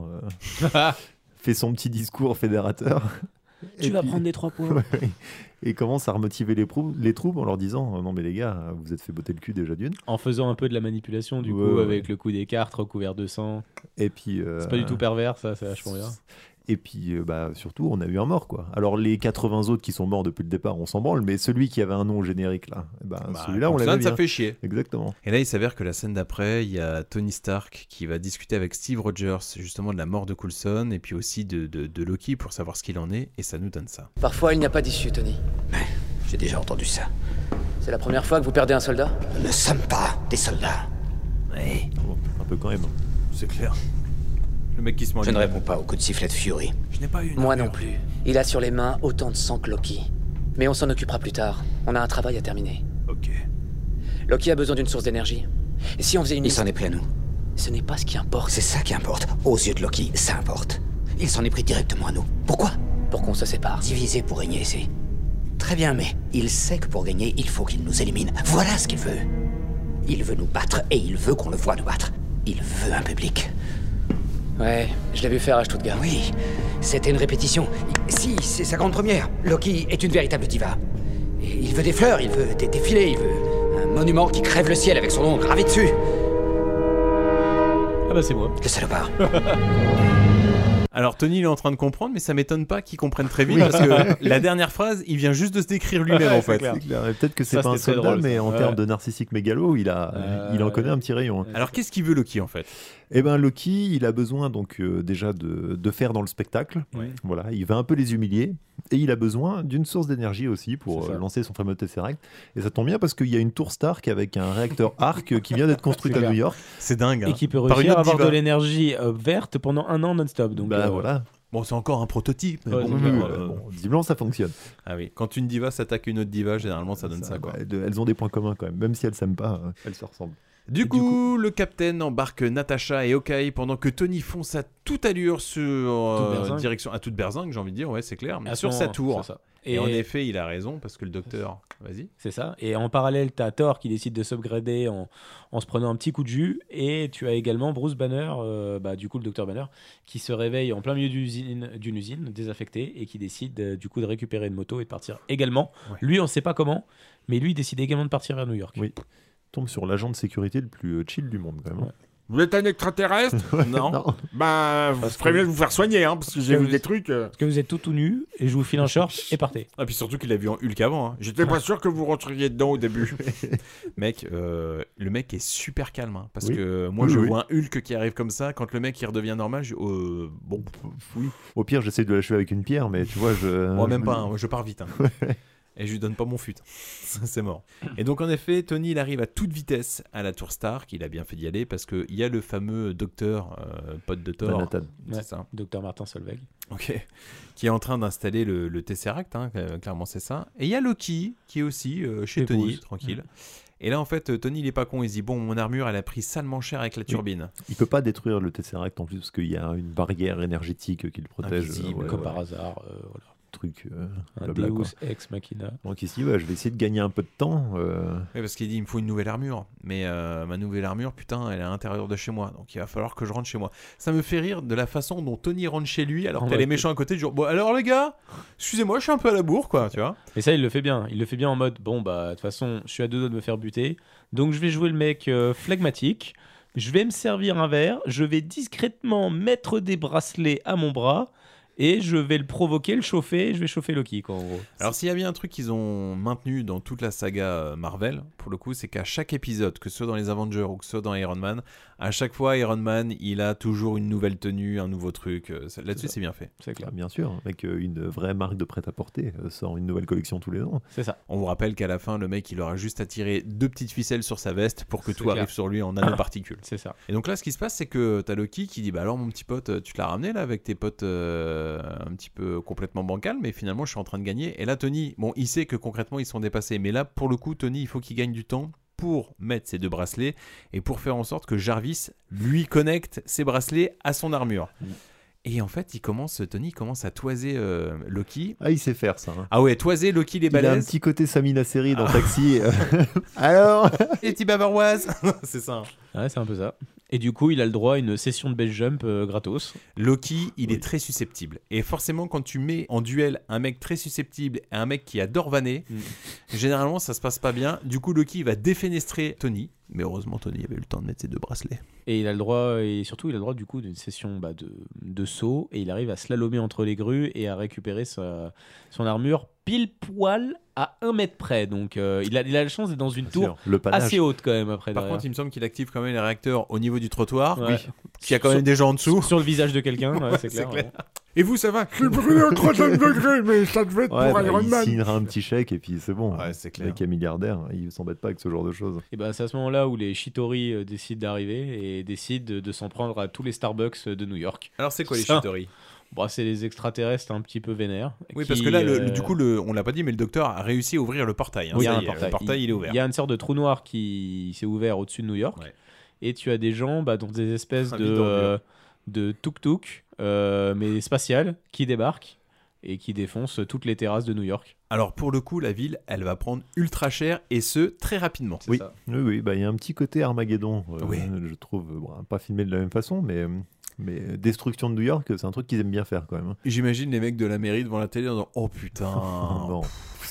fait son petit discours fédérateur. Tu vas prendre les 3 points. Et commence à remotiver les troupes en leur disant non mais les gars, vous êtes fait botter le cul déjà d'une. En faisant un peu de la manipulation du coup avec le coup des cartes recouvert de sang. Et puis c'est pas du tout pervers, ça, c'est vachement bien. Et puis, surtout, on a eu un mort, quoi. Alors, les 80 autres qui sont morts depuis le départ, on s'en branle, mais celui qui avait un nom générique, là, celui-là, on l'avait bien. Ça fait chier. Exactement. Et là, il s'avère que la scène d'après, il y a Tony Stark qui va discuter avec Steve Rogers, justement, de la mort de Coulson, et puis aussi de Loki pour savoir ce qu'il en est, et ça nous donne ça. Parfois, il n'y a pas d'issue, Tony. Mais j'ai déjà entendu ça. C'est la première fois que vous perdez un soldat ? Nous ne sommes pas des soldats. Oui. Un peu quand même. C'est clair. Le mec qui se Je ne réponds pas au coup de sifflet de Fury. Je n'ai pas eu. Moi non plus. Il a sur les mains autant de sang que Loki. Mais on s'en occupera plus tard. On a un travail à terminer. Ok. Loki a besoin d'une source d'énergie. Et si on faisait une... Il s'en est pris à nous. Ce n'est pas ce qui importe. C'est ça qui importe. Aux yeux de Loki, ça importe. Il s'en est pris directement à nous. Pourquoi ? Pour qu'on se sépare. Diviser pour régner ici. Très bien, mais il sait que pour gagner, il faut qu'il nous élimine. Voilà ce qu'il veut. Il veut nous battre et il veut qu'on le voie nous battre. Il veut un public. Ouais, je l'ai vu faire à Stuttgart. Oui, c'était une répétition. Si, c'est sa grande première. Loki est une véritable diva. Et il veut des fleurs, il veut des défilés, il veut un monument qui crève le ciel avec son nom gravé dessus. Ah bah c'est moi. Le salopard. Alors Tony il est en train de comprendre, mais ça m'étonne pas qu'il comprenne très vite, parce que la dernière phrase, il vient juste de se décrire lui-même en fait. C'est clair. Peut-être que c'est pas un soldat, drôle, mais en termes de narcissique mégalo, il en connaît un petit rayon. Alors qu'est-ce qu'il veut Loki en fait ? Eh ben Loki, il a besoin donc déjà de faire dans le spectacle. Ouais. Voilà, il va un peu les humilier et il a besoin d'une source d'énergie aussi pour lancer son fameux Tesseract. Et ça tombe bien parce qu'il y a une tour Stark avec un réacteur arc qui vient d'être construite à New York. C'est dingue. Et qui peut réussir à avoir de l'énergie verte pendant 1 an non-stop. Donc voilà. Bon, c'est encore un prototype. Mais Ouais, bon, Bon, visiblement, ça fonctionne. Ah oui, quand une diva s'attaque une autre diva, généralement ça donne ça quoi. Elles ont des points communs quand même, même si elles s'aiment pas, elles se ressemblent. Du coup, le capitaine embarque Natasha et Hawkeye pendant que Tony fonce à toute allure sur direction à toute berzingue, j'ai envie de dire, ouais, c'est clair, mais sur sa tour. C'est ça. Et en effet, il a raison parce que le docteur, vas-y. C'est ça. Et en parallèle, t'as Thor qui décide de s'upgrader en se prenant un petit coup de jus. Et tu as également Bruce Banner, du coup le docteur Banner, qui se réveille en plein milieu d'une usine désaffectée et qui décide du coup de récupérer une moto et de partir également. Ouais. Lui, on sait pas comment, mais lui il décide également de partir vers New York. Oui. Tombe sur l'agent de sécurité le plus chill du monde quand même. Ouais. Vous êtes un extraterrestre? Non. Bah, vous ferez mieux de vous faire soigner, hein, parce que j'ai vu des trucs. Parce que vous êtes tout nu et je vous file un short et partez. Ah, puis surtout qu'il l'a vu en Hulk avant. Hein. J'étais pas sûr que vous rentriez dedans au début. Mec, le mec est super calme. Hein, parce que moi, je vois un Hulk qui arrive comme ça. Quand le mec il redevient normal, bon, oui. Au pire, j'essaie de l'achever avec une pierre, mais tu vois, Moi, même pas. Hein, je pars vite. Hein. Et je lui donne pas mon fut. C'est mort. Et donc, en effet, Tony, il arrive à toute vitesse à la Tour Stark. Il a bien fait d'y aller parce qu'il y a le fameux docteur, pote de Thor. C'est ça. Docteur Martin Solveig. Ok. Qui est en train d'installer le Tesseract. Hein, clairement, c'est ça. Et il y a Loki qui est aussi chez Tony, tranquille. Et là, en fait, Tony, il est pas con. Il se dit, bon, mon armure, elle a pris salement cher avec la turbine. Il peut pas détruire le Tesseract en plus parce qu'il y a une barrière énergétique qui le protège. Invisible, comme par hasard. Voilà. Truc un Deus ex machina. Donc ici, je vais essayer de gagner un peu de temps. Oui, parce qu'il dit il me faut une nouvelle armure, mais ma nouvelle armure, putain, elle est à l'intérieur de chez moi, donc il va falloir que je rentre chez moi. Ça me fait rire de la façon dont Tony rentre chez lui, alors que t'as les méchants à côté, du genre bon alors les gars, excusez-moi, je suis un peu à la bourre quoi, tu vois. Et ça il le fait bien en mode bon bah de toute façon je suis à deux doigts de me faire buter, donc je vais jouer le mec flegmatique. Je vais me servir un verre, je vais discrètement mettre des bracelets à mon bras. Et je vais le provoquer, le chauffer, et je vais chauffer Loki, quoi, en gros. Alors, s'il y a bien un truc qu'ils ont maintenu dans toute la saga Marvel, pour le coup, c'est qu'à chaque épisode, que ce soit dans les Avengers ou que ce soit dans Iron Man, à chaque fois, Iron Man, il a toujours une nouvelle tenue, un nouveau truc. Là-dessus, c'est bien fait. C'est clair. Bien sûr, avec une vraie marque de prêt-à-porter, sort une nouvelle collection tous les ans. C'est ça. On vous rappelle qu'à la fin, le mec, il aura juste à tirer 2 petites ficelles sur sa veste pour que tout arrive sur lui en nanoparticules. C'est ça. Et donc là, ce qui se passe, c'est que t'as Loki qui dit bah alors, mon petit pote, tu te l'as ramené là avec tes potes un petit peu complètement bancal, mais finalement je suis en train de gagner. Et là Tony, bon il sait que concrètement ils sont dépassés, mais là pour le coup Tony il faut qu'il gagne du temps pour mettre ses 2 bracelets et pour faire en sorte que Jarvis lui connecte ses bracelets à son armure. Et en fait Tony commence à toiser Loki. Ah il sait faire ça. Hein. Ah ouais, toiser Loki les balaises. Il a un petit côté Samina Seri dans Taxi. Alors les petits bavaroises. C'est ça. Ouais c'est un peu ça. Et du coup, il a le droit à une session de base jump gratos. Loki, il est très susceptible. Et forcément, quand tu mets en duel un mec très susceptible et un mec qui adore vanner, généralement, ça se passe pas bien. Du coup, Loki va défenestrer Tony. Mais heureusement, Tony avait eu le temps de mettre ses 2 bracelets. Et il a le droit, du coup d'une session de saut. Et il arrive à slalomer entre les grues et à récupérer son armure pile poil à 1 mètre près. Donc il a la chance d'être dans une tour assez haute quand même après. Par contre, il me semble qu'il active quand même les réacteurs au niveau du trottoir. Ouais. Oui. Qu'il y a quand même des gens en dessous. Sur le visage de quelqu'un, ouais, c'est clair. Ouais. Et vous, ça va? Je suis brûlé au 3e degré, mais ça devait être pour Iron Man. Il signera un petit chèque et puis c'est bon. Ouais, c'est clair. Le mec est milliardaire, il s'embête pas avec ce genre de choses. Et ben c'est à ce moment-là où les Shitori décident d'arriver et décident de s'en prendre à tous les Starbucks de New York. Alors c'est quoi les Shitori? Bon, c'est les extraterrestres un petit peu vénères. Oui, parce que là, du coup, on l'a pas dit, mais le docteur a réussi à ouvrir le portail. Hein. Oui, le portail, il est ouvert. Il y a une sorte de trou noir qui s'est ouvert au-dessus de New York. Ouais. Et tu as des gens dans des espèces de tuk-tuk, mais spatiales, qui débarquent et qui défoncent toutes les terrasses de New York. Alors, pour le coup, la ville, elle va prendre ultra cher et ce, très rapidement. Oui, il y a un petit côté Armageddon, je trouve, pas filmé de la même façon, mais destruction de New York, c'est un truc qu'ils aiment bien faire quand même. J'imagine les mecs de la mairie devant la télé en disant « Oh putain non.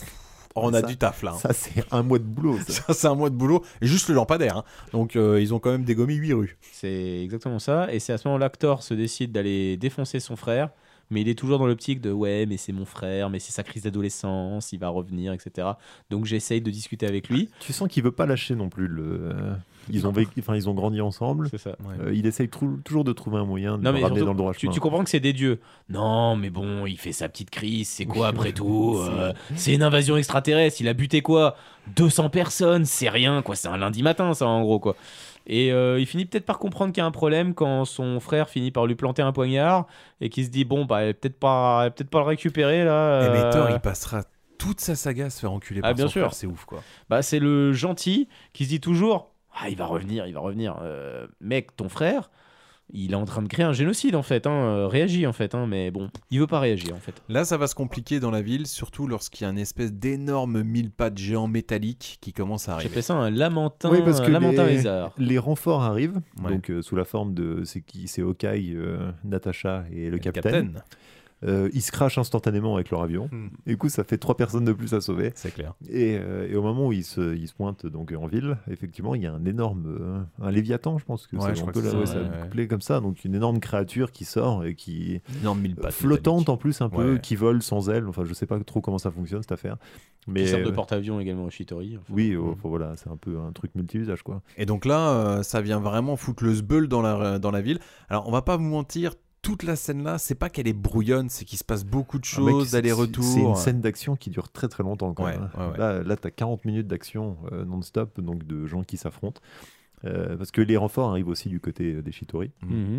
On a du taf là. » Ça, c'est un mois de boulot. Ça, c'est un mois de boulot. Et juste le lampadaire. Hein. Donc, ils ont quand même dégommé 8 rues. C'est exactement ça. Et c'est à ce moment-là que Thor se décide d'aller défoncer son frère. Mais il est toujours dans l'optique de ouais, mais c'est mon frère, mais c'est sa crise d'adolescence, il va revenir, etc. Donc j'essaye de discuter avec lui. Tu sens qu'il veut pas lâcher non plus. Ils ont grandi ensemble. C'est ça. Il essaye toujours de trouver un moyen de le ramener dans le droit chemin. Tu comprends que c'est des dieux. Non, mais bon, il fait sa petite crise. C'est quoi après tout c'est une invasion extraterrestre. Il a buté quoi 200 personnes. C'est rien, quoi. C'est un lundi matin, ça, en gros, quoi. Et il finit peut-être par comprendre qu'il y a un problème quand son frère finit par lui planter un poignard et qu'il se dit bon bah elle va peut-être pas le récupérer là. Et mais Thor il passera toute sa saga à se faire enculer par son frère, c'est ouf quoi. Bah c'est le gentil qui se dit toujours il va revenir. Mec, ton frère, il est en train de créer un génocide en fait, réagit en fait, mais bon, il veut pas réagir en fait. Là, ça va se compliquer dans la ville, surtout lorsqu'il y a une espèce d'énorme mille-pattes géant métallique qui commence à arriver. J'ai fait ça un lamentin, oui, parce que lézard. Les renforts arrivent, donc sous la forme de c'est Hawkeye, Natasha et le capitaine. Ils se crachent instantanément avec leur avion. Du coup, ça fait 3 personnes de plus à sauver. C'est clair. Et au moment où ils se pointent donc en ville, effectivement, il y a un énorme, un Léviathan, je pense que on peut l'appeler comme ça. Donc une énorme créature qui sort et qui flottante en plus un peu, qui vole sans ailes. Enfin, je sais pas trop comment ça fonctionne cette affaire. Mais qui sort de porte-avions également au Shitori. Enfin. Oui, voilà, c'est un peu un truc multi-usage quoi. Et donc là, ça vient vraiment foutre le sbeul dans la ville. Alors, on va pas vous mentir. Toute la scène là, c'est pas qu'elle est brouillonne, c'est qu'il se passe beaucoup de choses, allers-retours. C'est une scène d'action qui dure très très longtemps quand même. Là t'as 40 minutes d'action non-stop, donc de gens qui s'affrontent. Parce que les renforts arrivent aussi du côté des Shitori.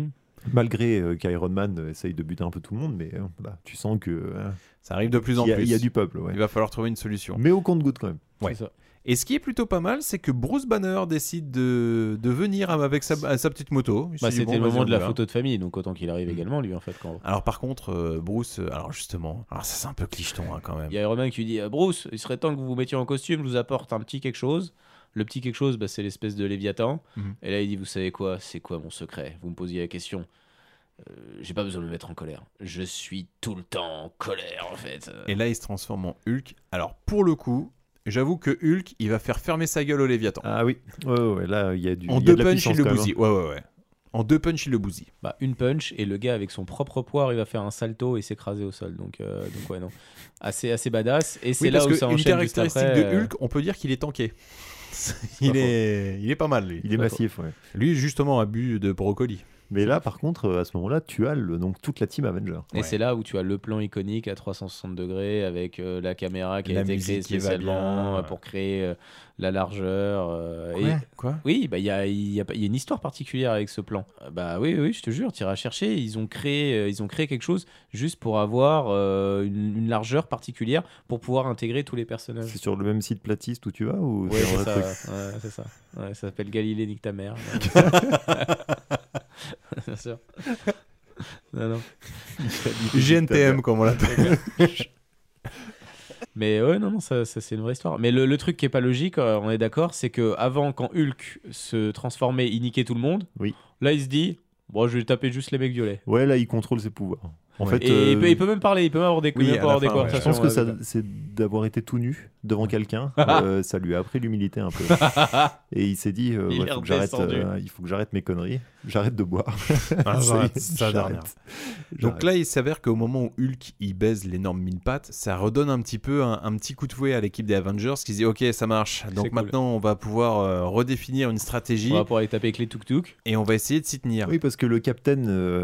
Malgré qu'Iron Man essaye de buter un peu tout le monde, mais là, tu sens que ça arrive de plus en plus. Il y a du peuple. Il va falloir trouver une solution. Mais au compte-goutte quand même. Ouais. C'est ça. Et ce qui est plutôt pas mal, c'est que Bruce Banner décide de venir avec sa petite moto. C'était le moment de la photo de famille, donc autant qu'il arrive également, lui, en fait. Alors par contre, Bruce, justement, ça c'est un peu clicheton quand même. Il y a Iron Man qui lui dit Bruce, il serait temps que vous vous mettiez en costume, je vous apporte un petit quelque chose. Le petit quelque chose, c'est l'espèce de Léviathan. Et là, il dit vous savez quoi, c'est quoi mon secret? Vous me posiez la question. J'ai pas besoin de me mettre en colère. Je suis tout le temps en colère, en fait. Et là, il se transforme en Hulk. Alors pour le coup. J'avoue que Hulk, il va faire fermer sa gueule au Léviathan. Ah oui, ouais, là, il y a du. En 2 punch, il le bousille. Ouais. En 2 punch, il le bousille. Une punch, et le gars, avec son propre poids, il va faire un salto et s'écraser au sol. Donc ouais, non. Assez badass. Et c'est là où ça enchaîne. Une caractéristique de Hulk, on peut dire qu'il est tanké. il est pas mal, lui. Il est massif, ouais. Lui, justement, abus de brocoli. Mais là, par contre, à ce moment-là, tu as donc toute la team Avenger. Et c'est là où tu as le plan iconique à 360 degrés avec la caméra qui a été créée spécialement pour créer la largeur. Quoi Oui, il y a une histoire particulière avec ce plan. Oui, je te jure, tu iras chercher. Ils ont créé quelque chose juste pour avoir une largeur particulière pour pouvoir intégrer tous les personnages. C'est sur le même site platiste où tu vas ou Oui, c'est ça. Ouais, ça s'appelle Galilée Nique ta mère. Bien sûr. Non. GNTM, comme on l'appelle. Mais non, ça c'est une vraie histoire. Mais le truc qui est pas logique, on est d'accord, c'est que avant, quand Hulk se transformait, il niquait tout le monde. Oui. Là, il se dit, bon, je vais taper juste les mecs violets. Ouais, là, il contrôle ses pouvoirs. En fait, et il peut même parler, il peut même avoir des conversations. Je pense que c'est d'avoir été tout nu devant quelqu'un, ça lui a appris l'humilité un peu. Et il s'est dit, il faut que j'arrête mes conneries, j'arrête de boire. J'arrête. Donc là, il s'avère qu'au moment où Hulk il baise l'énorme mille-pattes, ça redonne un petit peu un petit coup de fouet à l'équipe des Avengers qui se dit ok, ça marche. Donc maintenant, on va pouvoir redéfinir une stratégie. On va pouvoir aller taper avec les tuk-tuk. Et on va essayer de s'y tenir. Oui, parce que le Captain,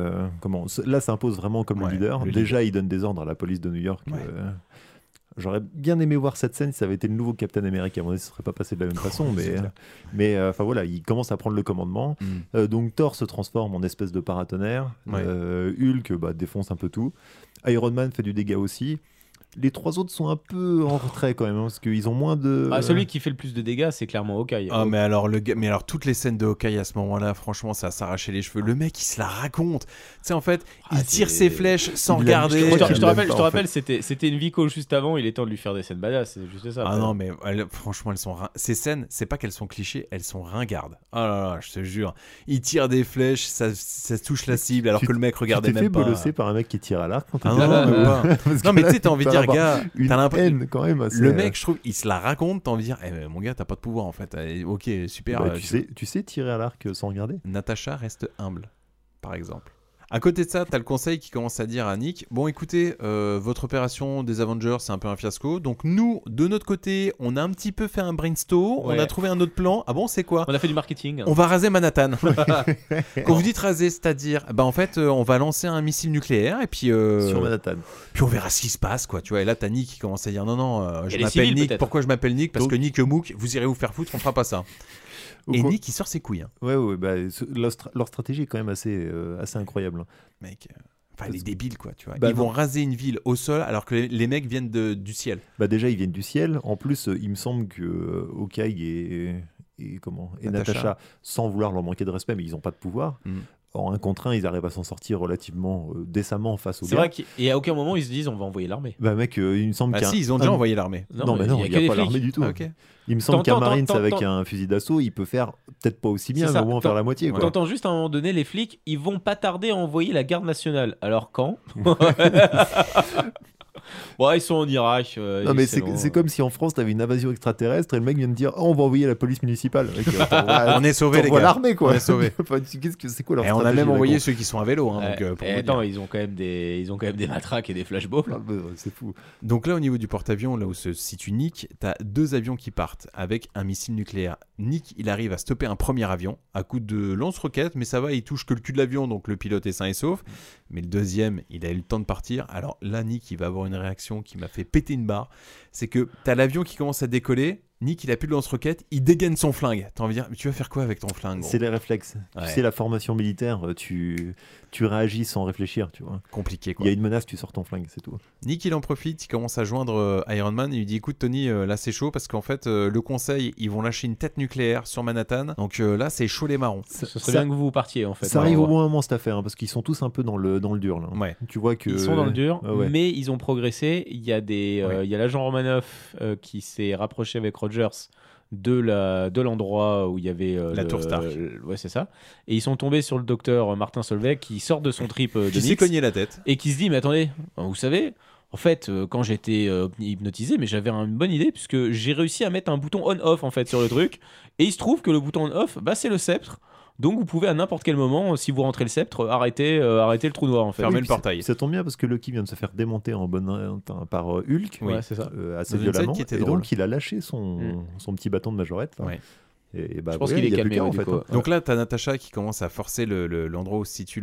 là, s'impose vraiment comme le leader. Déjà, il donne des ordres à la police de New York. J'aurais bien aimé voir cette scène si ça avait été le nouveau Captain America. Ça ne serait pas passé de la même façon, mais voilà, il commence à prendre le commandement. Donc Thor se transforme en espèce de paratonnerre. Hulk défonce un peu tout. Iron Man fait du dégât aussi. Les 3 autres sont un peu en retrait quand même, parce qu'ils ont moins de... celui qui fait le plus de dégâts, c'est clairement Hawkeye. Mais alors toutes les scènes de Hawkeye à ce moment-là, franchement, ça s'arrachait les cheveux. Le mec, il se la raconte. Tu sais, en fait, il tire ses flèches sans regarder. Je te rappelle, c'était une Vico juste avant, il est temps de lui faire des scènes badass, c'est juste ça. Non, mais franchement, ces scènes, c'est pas qu'elles sont clichés, elles sont ringardes. Oh là là, je te jure. Il tire des flèches, ça touche la cible, alors que le mec regardait même pas. Tu t'es fait bolosser par un mec qui tire à l'arc quand non, mais tu sais, t'as envie de dire, gars, t'as haine quand même. Le mec, je trouve, il se la raconte, t'as envie de dire, mon gars, t'as pas de pouvoir en fait. Ok, super. Tu sais tirer à l'arc sans regarder. Natasha reste humble, par exemple. À côté de ça, t'as le conseil qui commence à dire à Nick, bon écoutez, votre opération des Avengers c'est un peu un fiasco, donc nous, de notre côté, on a un petit peu fait un brainstorm, on a trouvé un autre plan. Ah bon, c'est quoi? On a fait du marketing. On va raser Manhattan. Quand vous dites raser, c'est-à-dire, en fait, on va lancer un missile nucléaire et puis... sur Manhattan. Puis on verra ce qui se passe, quoi, tu vois. Et là, t'as Nick qui commence à dire, non, je m'appelle Nick. Pourquoi je m'appelle Nick? Parce que Nick Mook, vous irez vous faire foutre, on fera pas ça. Et Nick, il sort ses couilles. Hein. Ouais, bah, leur stratégie est quand même assez incroyable. Mec, les débiles, quoi, tu vois. Ils vont raser une ville au sol alors que les mecs viennent du ciel. Bah déjà, ils viennent du ciel. En plus, il me semble que Hawkeye et Natasha, sans vouloir leur manquer de respect, mais ils n'ont pas de pouvoir. En 1 contre 1, ils arrivent à s'en sortir relativement décemment face aux gars. C'est vrai qu'à aucun moment ils se disent on va envoyer l'armée. Bah mec, il me semble si, ils ont déjà envoyé l'armée. Non, mais non, il n'y a pas l'armée du tout. Ah, okay. Il me semble qu'un Marines avec un fusil d'assaut, il peut faire peut-être pas aussi bien, mais au moins faire la moitié. T'entends juste à un moment donné, les flics, ils vont pas tarder à envoyer la garde nationale. Alors quand Ouais, ils sont en Irak. Non, mais c'est comme si en France, t'avais une invasion extraterrestre et le mec vient de dire on va envoyer la police municipale. On est sauvés, les gars. L'armée, quoi. On est sauvés. C'est quoi leur stratégie? On a même envoyé ceux qui sont à vélo. Hein, attends, ils ont quand même des matraques et des flashballs. C'est fou. Donc là, au niveau du porte-avions, là où se situe Nick, t'as 2 avions qui partent avec un missile nucléaire. Nick, il arrive à stopper un premier avion à coup de lance-roquettes, mais ça va, il touche que le cul de l'avion, donc le pilote est sain et sauf. Mais le deuxième, il a eu le temps de partir. Alors là, Nick, il va avoir une réaction qui m'a fait péter une barre. C'est que t'as l'avion qui commence à décoller. Nick, il a plus de lance-roquettes, il dégaine son flingue. T'as envie de dire, mais tu vas faire quoi avec ton flingue, gros? C'est les réflexes. Ouais. Tu sais, la formation militaire, tu réagis sans réfléchir, tu vois. Compliqué, quoi. Il y a une menace, tu sors ton flingue, c'est tout. Nick, il en profite, il commence à joindre Iron Man. Il lui dit, écoute, Tony, là c'est chaud parce qu'en fait, le conseil, ils vont lâcher une tête nucléaire sur Manhattan. Donc là, c'est chaud les marrons. Ce serait bien que vous partiez, en fait. Ça arrive au bon moment, cette affaire, hein, parce qu'ils sont tous un peu dans le dur, là. Ouais. Tu vois que... Ils sont dans le dur, mais ils ont progressé. Il y a il y a l'agent Romanoff qui s'est rapproché avec Rogers de l'endroit où il y avait la tour Stark. Ouais, c'est ça. Et ils sont tombés sur le docteur Martin Solveig qui sort de son trip de qui s'est cogné la tête et qui se dit mais attendez, vous savez, en fait, quand j'étais hypnotisé, mais j'avais une bonne idée puisque j'ai réussi à mettre un bouton on/off en fait sur le truc. Et il se trouve que le bouton on/off, bah, c'est le sceptre. Donc vous pouvez à n'importe quel moment, si vous rentrez le sceptre, arrêter le trou noir en fait. Fermer le portail. Ça tombe bien parce que Loki vient de se faire démonter par Hulk, c'est ça. assez violemment. Et donc il a lâché son petit bâton de majorette. Ouais. Et bah, je pense qu'il est calmé en fait. Donc là, t'as Natasha qui commence à forcer l'endroit où se situe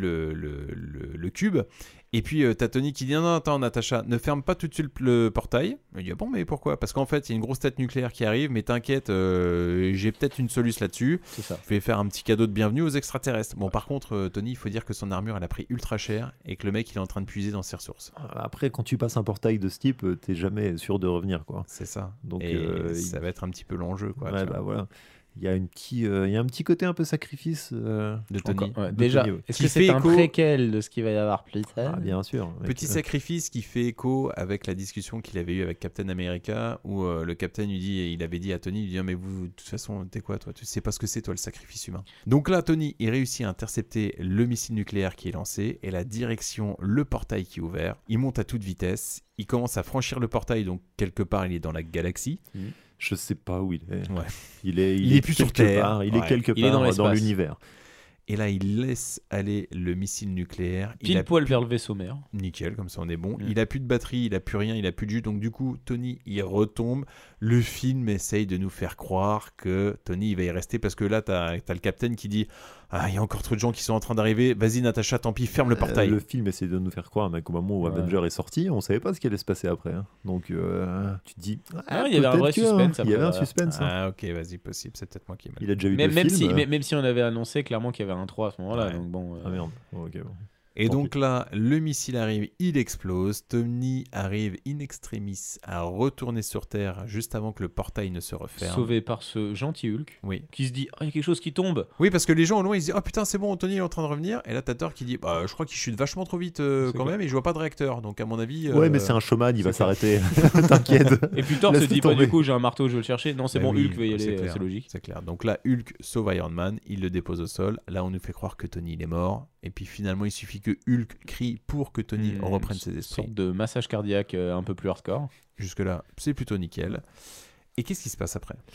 le cube. Et puis t'as Tony qui dit non, attends, Natasha, ne ferme pas tout de suite le portail. Il dit bon, mais pourquoi? Parce qu'en fait, il y a une grosse tête nucléaire qui arrive, mais t'inquiète, j'ai peut-être une solution là-dessus. C'est ça. Je vais faire un petit cadeau de bienvenue aux extraterrestres. Bon, par contre, Tony, il faut dire que son armure, elle a pris ultra cher et que le mec, il est en train de puiser dans ses ressources. Après, quand tu passes un portail de ce type, t'es jamais sûr de revenir, quoi. C'est ça. Donc, ça va être un petit peu l'enjeu, quoi. Ouais, bah voilà. Il y a un petit côté un peu sacrifice de Tony. Déjà, est-ce que c'est un préquel de ce qu'il va y avoir plus tard? Bien sûr. Petit sacrifice qui fait écho avec la discussion qu'il avait eue avec Captain America, où le Captain il avait dit à Tony, il dit mais vous, de toute façon, t'es quoi toi? Tu sais pas ce que c'est toi le sacrifice humain. Donc là, Tony, il réussit à intercepter le missile nucléaire qui est lancé et la direction, le portail qui est ouvert. Il monte à toute vitesse, il commence à franchir le portail, donc quelque part il est dans la galaxie. Je sais pas où il est. Ouais. Il est plus sur Terre. Il est quelque part dans l'univers. Et là, il laisse aller le missile nucléaire. Pile poil vers le vaisseau mère. Nickel, comme ça on est bon. Il a plus de batterie, il a plus rien, il a plus de jus. Donc du coup, Tony, il retombe. Le film essaye de nous faire croire que Tony, il va y rester parce que là, t'as le Captain qui dit ah, il y a encore trop de gens qui sont en train d'arriver. Vas-y, Natasha, tant pis, ferme le portail. Le film essaie de nous faire croire, mais au moment où Avenger est sorti, on savait pas ce qui allait se passer après. Hein. Donc tu te dis il y avait un vrai suspense. Il y avait un suspense. Ah ok, vas-y, possible. C'est peut-être moi qui. Il a déjà eu même film. même si on avait annoncé clairement qu'il y avait un 3 à ce moment-là. Donc bon. Ah merde. Ok. Bon. Et donc là, le missile arrive, il explose. Tony arrive in extremis à retourner sur Terre juste avant que le portail ne se referme. Sauvé par ce gentil Hulk qui se dit il y a quelque chose qui tombe. Oui, parce que les gens au loin ils se disent oh putain, c'est bon, Tony est en train de revenir. Et là, t'as Thor qui dit bah, je crois qu'il chute vachement trop vite quand même et je vois pas de réacteur. Donc à mon avis. Ouais, mais c'est un showman, il va s'arrêter. T'inquiète. Et puis Thor se dit pas du coup, j'ai un marteau, je vais le chercher. Non, c'est bon, Hulk va y aller, c'est logique. C'est clair. Donc là, Hulk sauve Iron Man, il le dépose au sol. Là, on nous fait croire que Tony il est mort. Et puis finalement, il suffit que Hulk crie pour que Tony reprenne ses esprits. Une sorte de massage cardiaque un peu plus hardcore. Jusque-là, c'est plutôt nickel. Et qu'est-ce qui se passe après?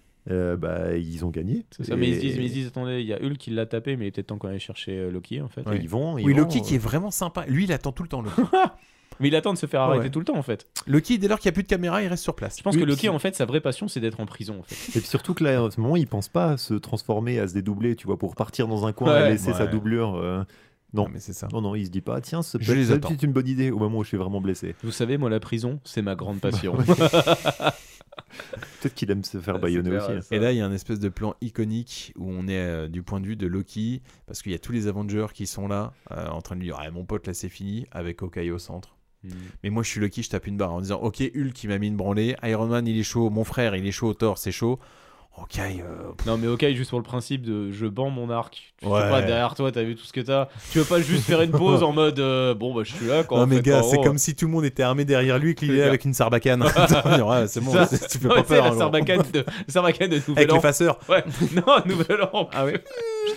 Ils ont gagné. C'est ça, mais ils se disent attendez, il y a Hulk qui l'a tapé, mais il était temps qu'on allait chercher Loki en fait. Ouais. Ils vont, Loki qui est vraiment sympa. Lui, il attend tout le temps, Loki. Mais il attend de se faire arrêter tout le temps en fait. Loki, dès lors qu'il n'y a plus de caméra, il reste sur place. Je pense que Loki, en fait, sa vraie passion, c'est d'être en prison en fait. Et puis surtout que là, à ce moment, il pense pas à se transformer, à se dédoubler, tu vois, pour partir dans un coin et laisser sa doublure. Non, mais c'est ça. Non, il se dit pas, tiens, c'est peut-être une bonne idée au moment où je suis vraiment blessé. Vous savez, moi, la prison, c'est ma grande passion. Peut-être qu'il aime se faire baïonner aussi. Et là, il y a un espèce de plan iconique où on est du point de vue de Loki, parce qu'il y a tous les Avengers qui sont là, en train de lui dire mon pote, là c'est fini, avec Hawkeye au centre. Mais moi je suis Loki, je tape une barre en disant ok, Hulk il m'a mis une branlée, Iron Man il est chaud, mon frère il est chaud, Thor c'est chaud. Ok. Non mais ok, juste pour le principe de je bends mon arc. Tu sais pas derrière toi, t'as vu tout ce que t'as. Tu veux pas juste faire une pause en mode bon bah je suis là quand. Non mais gars, c'est comme si tout le monde était armé derrière lui et qu'il est avec une sarbacane. Ouais, c'est bon, tu fais pas peur. La sarbacane de Nouvel An. Avec l'effaceur. Ouais. Non, Nouvel An. Ah ouais.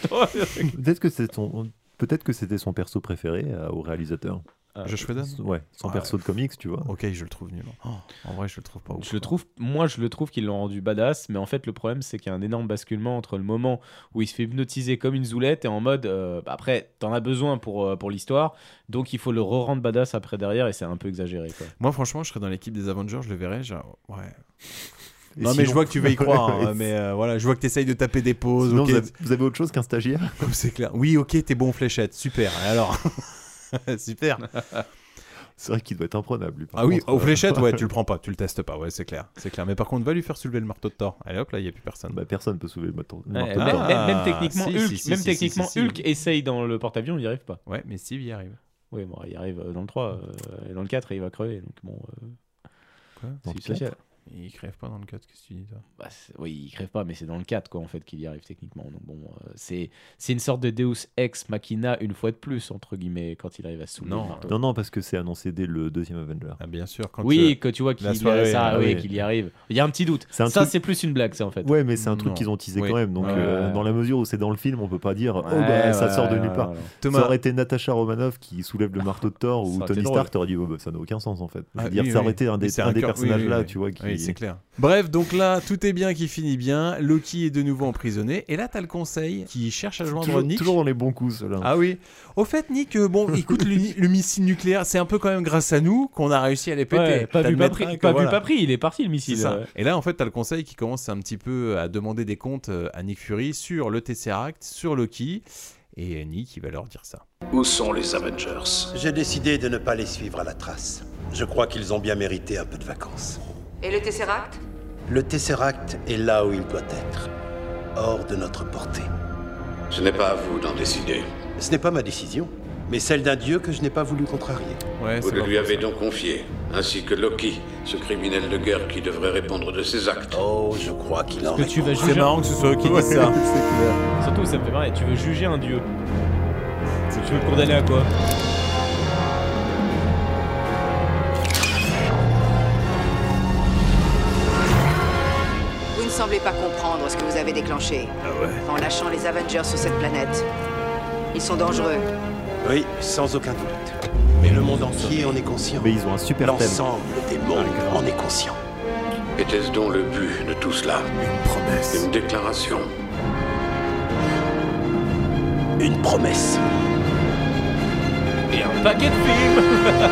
Peut-être que c'était son perso préféré au réalisateur. Josh Whedon. Ouais, son perso de comics, tu vois. Ok, je le trouve nul. En vrai, je le trouve pas ouf. Moi, je le trouve qu'ils l'ont rendu badass, mais en fait, le problème, c'est qu'il y a un énorme basculement entre le moment où il se fait hypnotiser comme une zoulette et en mode, après, t'en as besoin pour l'histoire, donc il faut le re-rendre badass après derrière et c'est un peu exagéré, quoi. Moi, franchement, je serais dans l'équipe des Avengers, je le verrais, genre, ouais. Non mais je vois que tu veux y croire, mais voilà, je vois que tu essayes de taper des pauses. Sinon, okay. vous avez autre chose qu'un stagiaire? C'est clair. Oui, ok, t'es bon fléchette, super. Et alors super. C'est vrai qu'il doit être imprenable. Ah oui, aux fléchettes, ouais, tu le prends pas, tu le testes pas, ouais, c'est clair. Mais par contre, va lui faire soulever le marteau de Thor. Allez hop, là, il y a plus personne. Bah, personne peut soulever le marteau de Thor. Même techniquement, Hulk essaye dans le porte-avions, il y arrive pas. Ouais, mais Steve y arrive. Oui, bon, il arrive dans le 3 et dans le 4 et il va crever. Donc bon. Quoi? C'est social. Il crève pas dans le 4, qu'est-ce que tu dis toi? Bah, oui, il crève pas, mais c'est dans le 4 quoi, en fait, qu'il y arrive techniquement. Donc bon, c'est une sorte de Deus Ex Machina une fois de plus, entre guillemets, quand il arrive à soulever le marteau. Non, parce que c'est annoncé dès le deuxième Avenger. Ah, bien sûr. Quand que tu vois qu'il qu'il y arrive. Il y a un petit doute. C'est plus une blague, ça, en fait. Ouais, mais c'est un truc qu'ils ont teasé quand même. Donc, dans la mesure où c'est dans le film, on peut pas dire ça sort de nulle part. Ça aurait été Natasha Romanoff qui soulève le marteau de Thor ou Tony Stark, t'aurais dit ça n'a aucun sens, en fait. Ça aurait été un des personnages là, tu vois. Oui, c'est clair. Bref, donc là, tout est bien qui finit bien. Loki est de nouveau emprisonné. Et là, t'as le conseil qui cherche à joindre Nick. Toujours dans les bons coups, ceux-là. Ah oui. Au fait, Nick, bon, écoute, le missile nucléaire, c'est un peu quand même grâce à nous qu'on a réussi à les péter. Ouais, pas vu, pas pris. Il est parti, le missile. Et là, en fait, t'as le conseil qui commence un petit peu à demander des comptes à Nick Fury sur le Tesseract, sur Loki. Et Nick, il va leur dire ça. Où sont les Avengers? J'ai décidé de ne pas les suivre à la trace. Je crois qu'ils ont bien mérité un peu de vacances. Et le Tesseract? Le Tesseract est là où il doit être, hors de notre portée. Ce n'est pas à vous d'en décider. Ce n'est pas ma décision, mais celle d'un dieu que je n'ai pas voulu contrarier. Ouais, vous le lui avez donc confié, ainsi que Loki, ce criminel de guerre qui devrait répondre de ses actes. Oh, je crois qu'il en répond. C'est marrant que ce soit eux qui disent ça. Surtout, ça me fait marrer, tu veux juger un dieu. Tu veux le condamner à quoi? Vous ne semblez pas comprendre ce que vous avez déclenché. Ah ouais. En lâchant les Avengers sur cette planète. Ils sont dangereux. Oui, sans aucun doute. Mais le monde entier en est conscient. Mais ils ont un super thème. L'ensemble des mondes en est conscient. Était-ce donc le but de tout cela? Une promesse. Une déclaration. Une promesse. Et un paquet de films.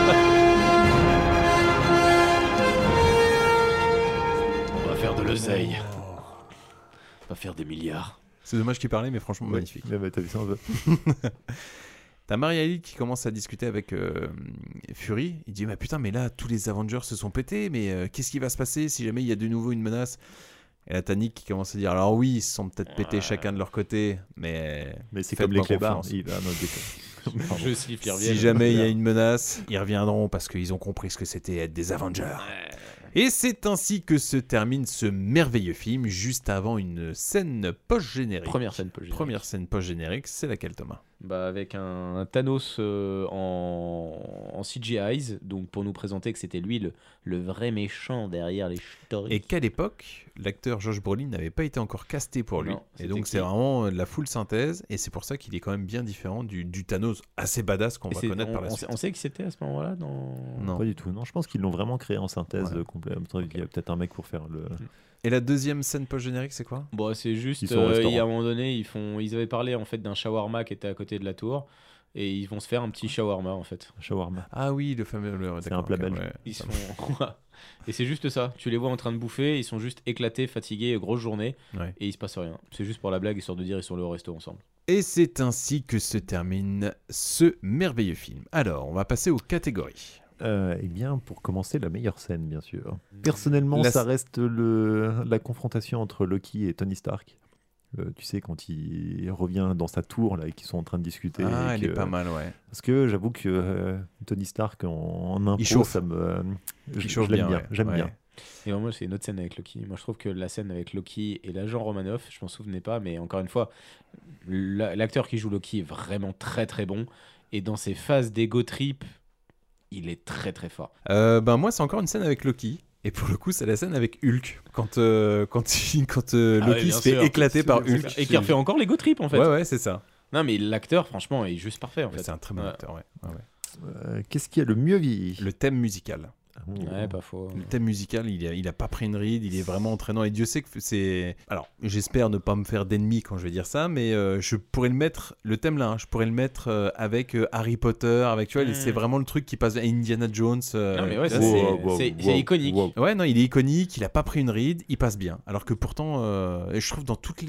On va faire de l'oseille. On va faire des milliards. C'est dommage qu'il parlait, mais franchement magnifique. Mais t'as vu ça un peu. T'as Maria-Hill qui commence à discuter avec Fury. Il dit putain, mais là tous les Avengers se sont pétés, mais qu'est-ce qui va se passer si jamais il y a de nouveau une menace? Et là t'as Nick qui commence à dire alors oui, ils se sont peut-être pétés chacun de leur côté, mais c'est comme les clébards. Si jamais il y a une menace, ils reviendront parce qu'ils ont compris ce que c'était être des Avengers. Et c'est ainsi que se termine ce merveilleux film, juste avant une scène post-générique. Première scène post-générique, c'est laquelle, Thomas? Avec un Thanos en CGI, donc pour nous présenter que c'était lui le vrai méchant derrière les Chitauri. Et qu'à l'époque, l'acteur Josh Brolin n'avait pas été encore casté pour lui. Et donc c'est vraiment de la full synthèse, et c'est pour ça qu'il est quand même bien différent du Thanos assez badass qu'on va connaître par la suite. On sait qui c'était à ce moment-là Non, pas du tout. Non, je pense qu'ils l'ont vraiment créé en synthèse complète. Il y a peut-être un mec pour faire le... Et la deuxième scène post-générique, c'est quoi? Bon, c'est juste, il y a un moment donné, ils avaient parlé en fait d'un shawarma qui était à côté de la tour, et ils vont se faire un petit shawarma en fait. Un shawarma. Ah oui, le fameux. C'est un plat belge. Ouais, ils sont... Et c'est juste ça. Tu les vois en train de bouffer, ils sont juste éclatés, fatigués, grosse journée, et il se passe rien. C'est juste pour la blague, histoire de dire ils sont allés au resto ensemble. Et c'est ainsi que se termine ce merveilleux film. Alors, on va passer aux catégories. Eh bien, pour commencer, la meilleure scène, bien sûr. Personnellement, La- ça reste la confrontation entre Loki et Tony Stark. Tu sais, quand il revient dans sa tour là, et qu'ils sont en train de discuter. Ah, et elle est pas mal, ouais. Parce que j'avoue que Tony Stark en impro, Il chauffe. ça me. Il chauffe l'aime bien, ouais. J'aime Ouais. bien. Et moi, c'est une autre scène avec Loki. Moi, je trouve que la scène avec Loki et l'agent Romanoff, je m'en souvenais pas, mais encore une fois, l'acteur qui joue Loki est vraiment très très bon. Et dans ses phases d'ego trip, il est très très fort. Moi, c'est encore une scène avec Loki. Et pour le coup, c'est la scène avec Hulk. Quand Loki bien se fait sûr. éclater par Hulk. Et qui refait encore l'ego trip en fait. Ouais, c'est ça. Non, mais l'acteur, franchement, est juste parfait en fait. C'est un très bon acteur, ouais. Qu'est-ce qui a le mieux vieilli? Le thème musical. Ouais, pas faux. Le thème musical, il a pas pris une ride, il est vraiment entraînant. Et Dieu sait que c'est. Alors, j'espère ne pas me faire d'ennemis quand je vais dire ça, mais je pourrais le mettre, le thème là, je pourrais le mettre avec Harry Potter, avec, tu vois, c'est vraiment le truc qui passe à Indiana Jones. Non, mais ouais, c'est iconique. Ouais, non, il est iconique, il a pas pris une ride, il passe bien. Alors que pourtant, je trouve dans toute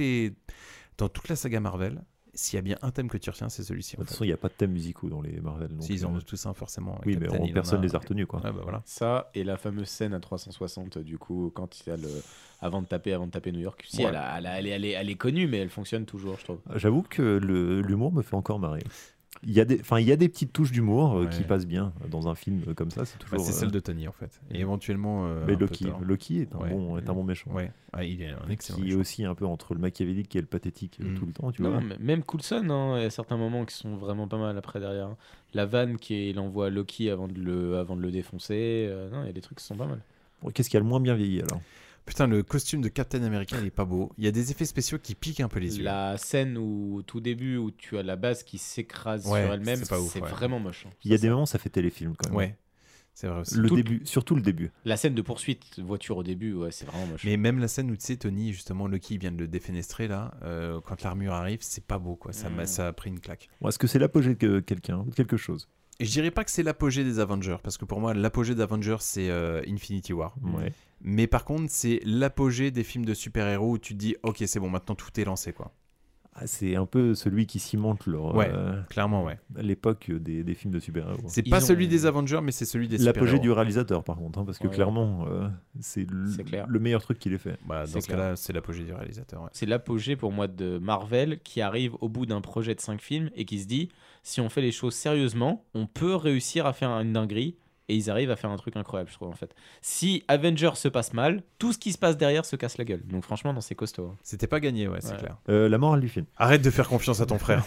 la saga Marvel, s'il y a bien un thème que tu retiens, c'est celui-ci. De toute façon, il n'y a pas de thèmes musicaux dans les Marvel. Si, ils en ont tous un, forcément. Oui, Captain, mais personne les a retenus, quoi. Ouais, bah voilà. Ça, et la fameuse scène à 360, du coup, quand il y a avant de taper New York. Si, Ouais. elle est connue, mais elle fonctionne toujours, je trouve. J'avoue que l'humour me fait encore marrer. Il y a des petites touches d'humour qui passent bien dans un film comme ça. C'est toujours. C'est celle de Tony en fait. Et éventuellement. Mais un peu Loki est un bon méchant. Ouais. Ah, il est un excellent. Qui est aussi un peu entre le machiavélique et le pathétique tout le temps. Tu vois. Même Coulson, il y a certains moments qui sont vraiment pas mal après derrière. La vanne qu'il envoie à Loki avant de le défoncer. Non, il y a des trucs qui sont pas mal. Bon, qu'est-ce qui a le moins bien vieilli alors? Putain, le costume de Captain America, il est pas beau. Il y a des effets spéciaux qui piquent un peu les yeux. La scène au tout début où tu as la base qui s'écrase sur elle-même, c'est vraiment moche. Il y a des moments, ça fait téléfilm quand même. Ouais, c'est vrai aussi. Surtout le début. La scène de poursuite voiture au début, ouais, c'est vraiment moche. Mais même la scène où tu sais, Tony, justement, Loki vient de le défenestrer là, quand l'armure arrive, c'est pas beau quoi. Ça a pris une claque. Bon, est-ce que c'est l'apogée de quelqu'un ou de quelque chose? Et je dirais pas que c'est l'apogée des Avengers, parce que pour moi, l'apogée d'Avengers, c'est Infinity War. Ouais. Mais par contre, c'est l'apogée des films de super-héros où tu te dis, ok, c'est bon, maintenant tout est lancé, quoi. Ah, c'est un peu celui qui cimente leur. Ouais, clairement, ouais. L'époque des films de super-héros. C'est pas celui des Avengers, mais c'est celui des super-héros. L'apogée du réalisateur, par contre, parce que clairement, c'est le meilleur truc qu'il ait fait. Bah, dans ce cas-là, c'est l'apogée du réalisateur. Ouais. C'est l'apogée pour moi de Marvel qui arrive au bout d'un projet de 5 films et qui se dit, si on fait les choses sérieusement, on peut réussir à faire une dinguerie. Et ils arrivent à faire un truc incroyable, je trouve, en fait. Si Avengers se passe mal, tout ce qui se passe derrière se casse la gueule. Donc franchement, non, c'est costaud. C'était pas gagné, ouais, c'est clair. La morale du film. Arrête de faire confiance à ton frère.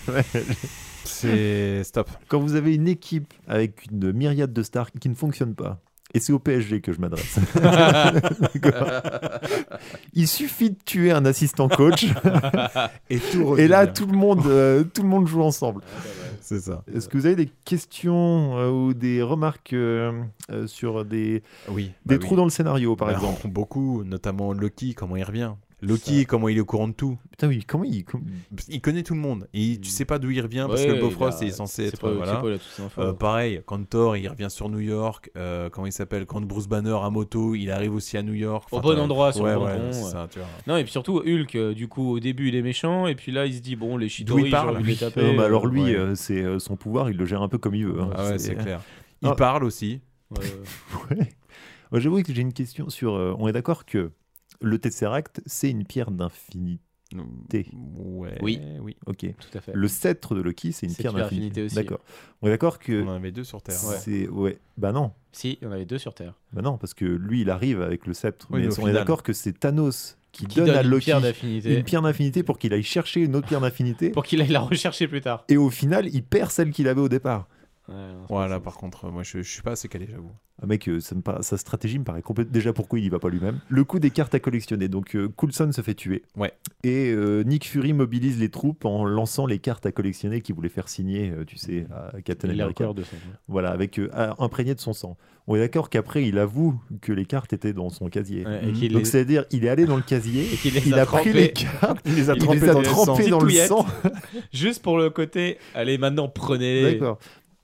C'est stop. Quand vous avez une équipe avec une myriade de stars qui ne fonctionne pas, et c'est au PSG que je m'adresse. Il suffit de tuer un assistant coach et là tout le monde joue ensemble. C'est ça. Est-ce que vous avez des questions ou des remarques sur des trous dans le scénario, par exemple? Beaucoup, notamment Loki, comment il revient. Loki, comment il est au courant de tout. Putain, oui, comment il connaît tout le monde. Et tu sais pas d'où il revient parce que le Bifrost est censé être. Pareil, quand Thor il revient sur New York, comment il s'appelle? Quand Bruce Banner à moto, il arrive aussi à New York. Au bon endroit, sur le bon pont. C'est ça, tu vois. Non, et puis surtout, Hulk, du coup, au début, il est méchant. Et puis là, il se dit, bon, les Chitauri, j'ai envie de les taper. Alors lui, c'est son pouvoir, il le gère un peu comme il veut. Hein. Ah ouais, c'est clair. Il parle aussi. Moi, j'avoue que j'ai une question sur. On est d'accord que le Tesseract, c'est une pierre d'infinité. Ouais. Oui. Ok. Tout à fait. Le sceptre de Loki, c'est une pierre d'infinité aussi. D'accord. On est d'accord que. On en avait 2 sur Terre. Ouais. Bah non. Si, il y en avait 2 sur Terre. Bah non, parce que lui, il arrive avec le sceptre. Oui, mais on est d'accord que c'est Thanos qui donne à une Loki pierre d'infinité pour qu'il aille chercher une autre pierre d'infinité. Pour qu'il aille la rechercher plus tard. Et au final, il perd celle qu'il avait au départ. Voilà, par contre, moi je suis pas assez calé, j'avoue. Ah mec, sa stratégie me paraît complète. Déjà, pourquoi il y va pas lui-même? Le coup des cartes à collectionner. Donc, Coulson se fait tuer. Ouais. Et Nick Fury mobilise les troupes en lançant les cartes à collectionner qu'il voulait faire signer, tu sais, à Captain America. Voilà, avec imprégné de son sang. On est d'accord qu'après, il avoue que les cartes étaient dans son casier. Donc, c'est-à-dire, il est allé dans le casier, il a pris les cartes, il les a trempées dans le sang. Juste pour le côté, allez, maintenant, prenez-les. D'accord.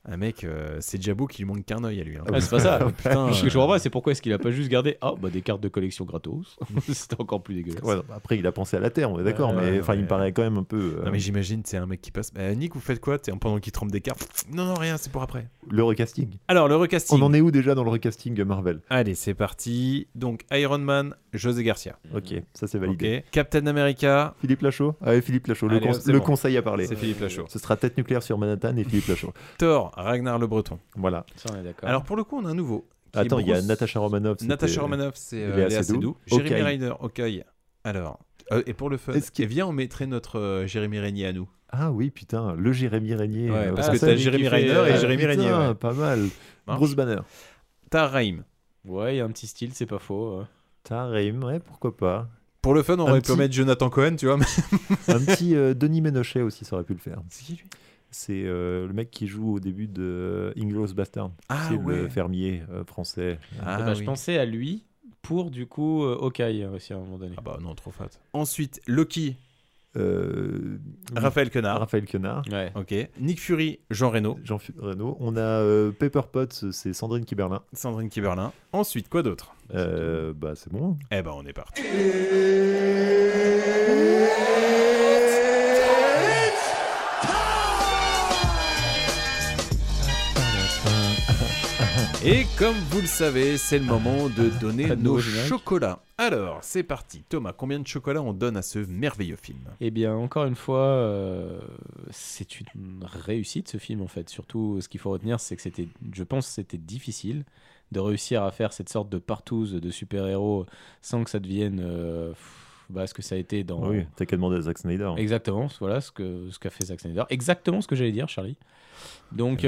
Un mec, c'est Jabbo qui lui manque qu'un œil à lui. Hein. Ah, c'est pas ça. Putain, Je comprends pas, c'est pourquoi est-ce qu'il a pas juste gardé des cartes de collection gratos. C'était encore plus dégueulasse. Ouais, après, il a pensé à la Terre, on est d'accord, mais il me paraît quand même un peu. Non, mais j'imagine, c'est un mec qui passe. Nick, vous faites quoi pendant qu'il trempe des cartes? Non, rien, c'est pour après. Le recasting. Alors, le recasting. On en est où déjà dans le recasting Marvel? Allez, c'est parti. Donc, Iron Man, José Garcia. Ok, ça c'est validé. Okay. Captain America. Philippe Lachaud. Philippe Lachaud, Allez, le conseil à parler. C'est Philippe Lachaud. Ce sera Tête nucléaire sur Manhattan et Philippe Lachaud. Thor, Ragnar le Breton. Voilà. Ça, on est d'accord. Alors, pour le coup, on a un nouveau. Attends, il y a Natasha Romanoff. Natasha Romanoff, c'est Léa Seydoux. Jeremy Renner, Hawkeye. Alors, et pour le fun, viens, on mettrait notre Jérémy Régnier à nous. Ah oui, putain, le Jérémy Régnier. Ouais, parce que t'as Jérémy Renner et Jérémy Régnier. Ouais. Pas mal. Bruce Banner. T'as Raïm. Ouais, il y a un petit style, c'est pas faux. T'as Raïm, ouais, pourquoi pas. Pour le fun, on aurait pu mettre Jonathan Cohen, tu vois. Un petit Denis Ménochet aussi, ça aurait pu le faire. C'est qui lui? C'est le mec qui joue au début de Inglourious Basterds. Ah, c'est le fermier français. Je pensais à lui pour du coup Hawkeye aussi à un moment donné. Ah bah non, trop fat. Ensuite, Loki. Raphaël Quenard. Ouais. Ok. Nick Fury, Jean Reno. On a Pepper Potts, c'est Sandrine Kiberlin. Ensuite, quoi d'autre? C'est bon. Eh ben, on est parti. Et comme vous le savez, c'est le moment de donner nos chocolats. Alors, c'est parti. Thomas, combien de chocolats on donne à ce merveilleux film? Eh bien, encore une fois, c'est une réussite ce film en fait. Surtout, ce qu'il faut retenir, c'est que je pense que c'était difficile de réussir à faire cette sorte de partouze de super-héros sans que ça devienne... ce que ça a été dans... Oui, t'as qu'à demander à Zack Snyder. Exactement, voilà ce qu'a fait Zack Snyder. Exactement ce que j'allais dire, Charlie. Donc,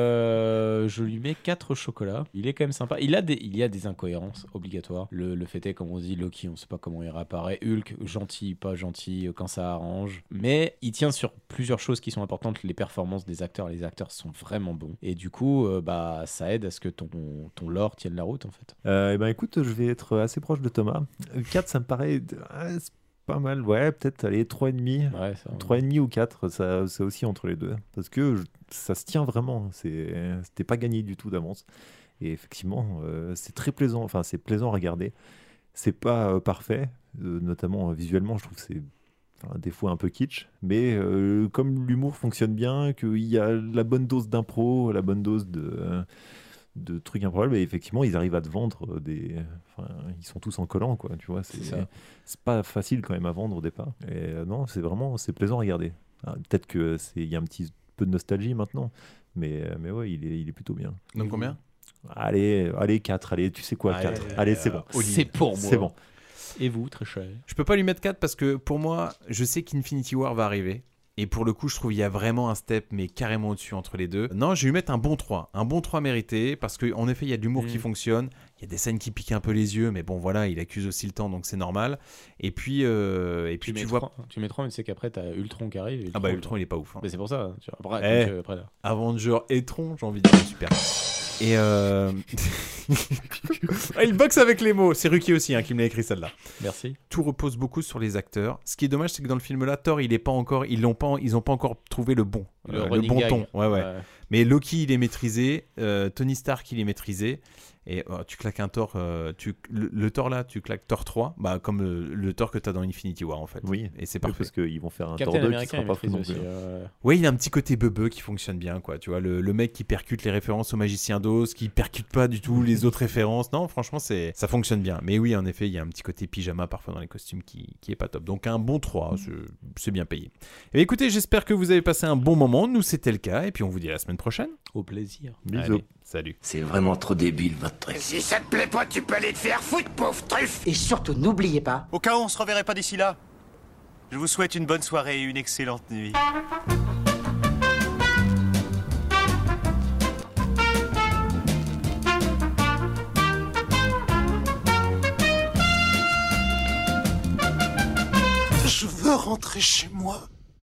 je lui mets 4 chocolats. Il est quand même sympa. Il y a des incohérences obligatoires. Le fait est, comme on dit, Loki, on sait pas comment il réapparaît. Hulk, gentil, pas gentil, quand ça arrange. Mais il tient sur plusieurs choses qui sont importantes. Les performances des acteurs. Les acteurs sont vraiment bons. Et du coup, ça aide à ce que ton lore tienne la route, en fait. Écoute, je vais être assez proche de Thomas. 4, ça me paraît... pas mal, ouais, peut-être aller 3,5. Ouais, 3,5 ou 4, c'est aussi entre les deux. Parce que ça se tient vraiment. C'était pas gagné du tout d'avance. Et effectivement, c'est très plaisant. Enfin, c'est plaisant à regarder. C'est pas parfait, notamment visuellement, je trouve que c'est des fois un peu kitsch. Mais comme l'humour fonctionne bien, qu'il y a la bonne dose d'impro, la bonne dose de trucs improbables, et effectivement ils arrivent à te vendre ils sont tous en collant, quoi, tu vois, c'est pas facile quand même à vendre au départ, et non, c'est plaisant à regarder. Peut-être que il y a un petit peu de nostalgie maintenant, mais ouais, il est plutôt bien. Donc combien? Allez 4, allez, tu sais quoi, 4, allez, c'est bon, c'est pour moi, c'est bon. Et vous, très cher? Je peux pas lui mettre 4 parce que pour moi, je sais qu'Infinity War va arriver. Et pour le coup, je trouve qu'il y a vraiment un step, mais carrément au-dessus entre les deux. Non, je vais lui mettre un bon 3. Un bon 3 mérité, parce qu'en effet, il y a de l'humour qui fonctionne. Il y a des scènes qui piquent un peu les yeux, mais bon, voilà, il accuse aussi le temps, donc c'est normal. Et puis tu vois... Tu mets 3, mais tu sais qu'après, t'as Ultron qui arrive. Ultron, il est pas ouf. Hein. Mais c'est pour ça. Après, Avenger et Tron, j'ai envie de dire, super. Et il boxe avec les mots. C'est Ruki aussi qui me l'a écrit celle-là. Merci. Tout repose beaucoup sur les acteurs. Ce qui est dommage, c'est que dans le film-là, Thor, ils n'ont pas encore trouvé le bon ton. Ouais. Mais Loki, il est maîtrisé. Tony Stark, il est maîtrisé. Et tu claques un Thor, le Thor là, tu claques Thor 3, comme le Thor que tu as dans Infinity War en fait. Oui, et c'est parfait. Parce qu'ils vont faire un Captain Thor 2 qui sera pas fou non plus. Oui, il a un petit côté bebeux qui fonctionne bien, quoi. Tu vois, le mec qui percute les références au Magicien d'Oz, qui percute pas du tout les autres références. Non, franchement, ça fonctionne bien. Mais oui, en effet, il y a un petit côté pyjama parfois dans les costumes qui est pas top. Donc un bon 3, c'est bien payé. Et écoutez, j'espère que vous avez passé un bon moment. Nous, c'était le cas. Et puis on vous dit à la semaine prochaine. Au plaisir. Bisous. Allez, salut. C'est vraiment trop débile, votre truc. Si ça te plaît pas, tu peux aller te faire foutre, pauvre truffe. Et surtout, n'oubliez pas... Au cas où on se reverrait pas d'ici là, je vous souhaite une bonne soirée et une excellente nuit. Je veux rentrer chez moi.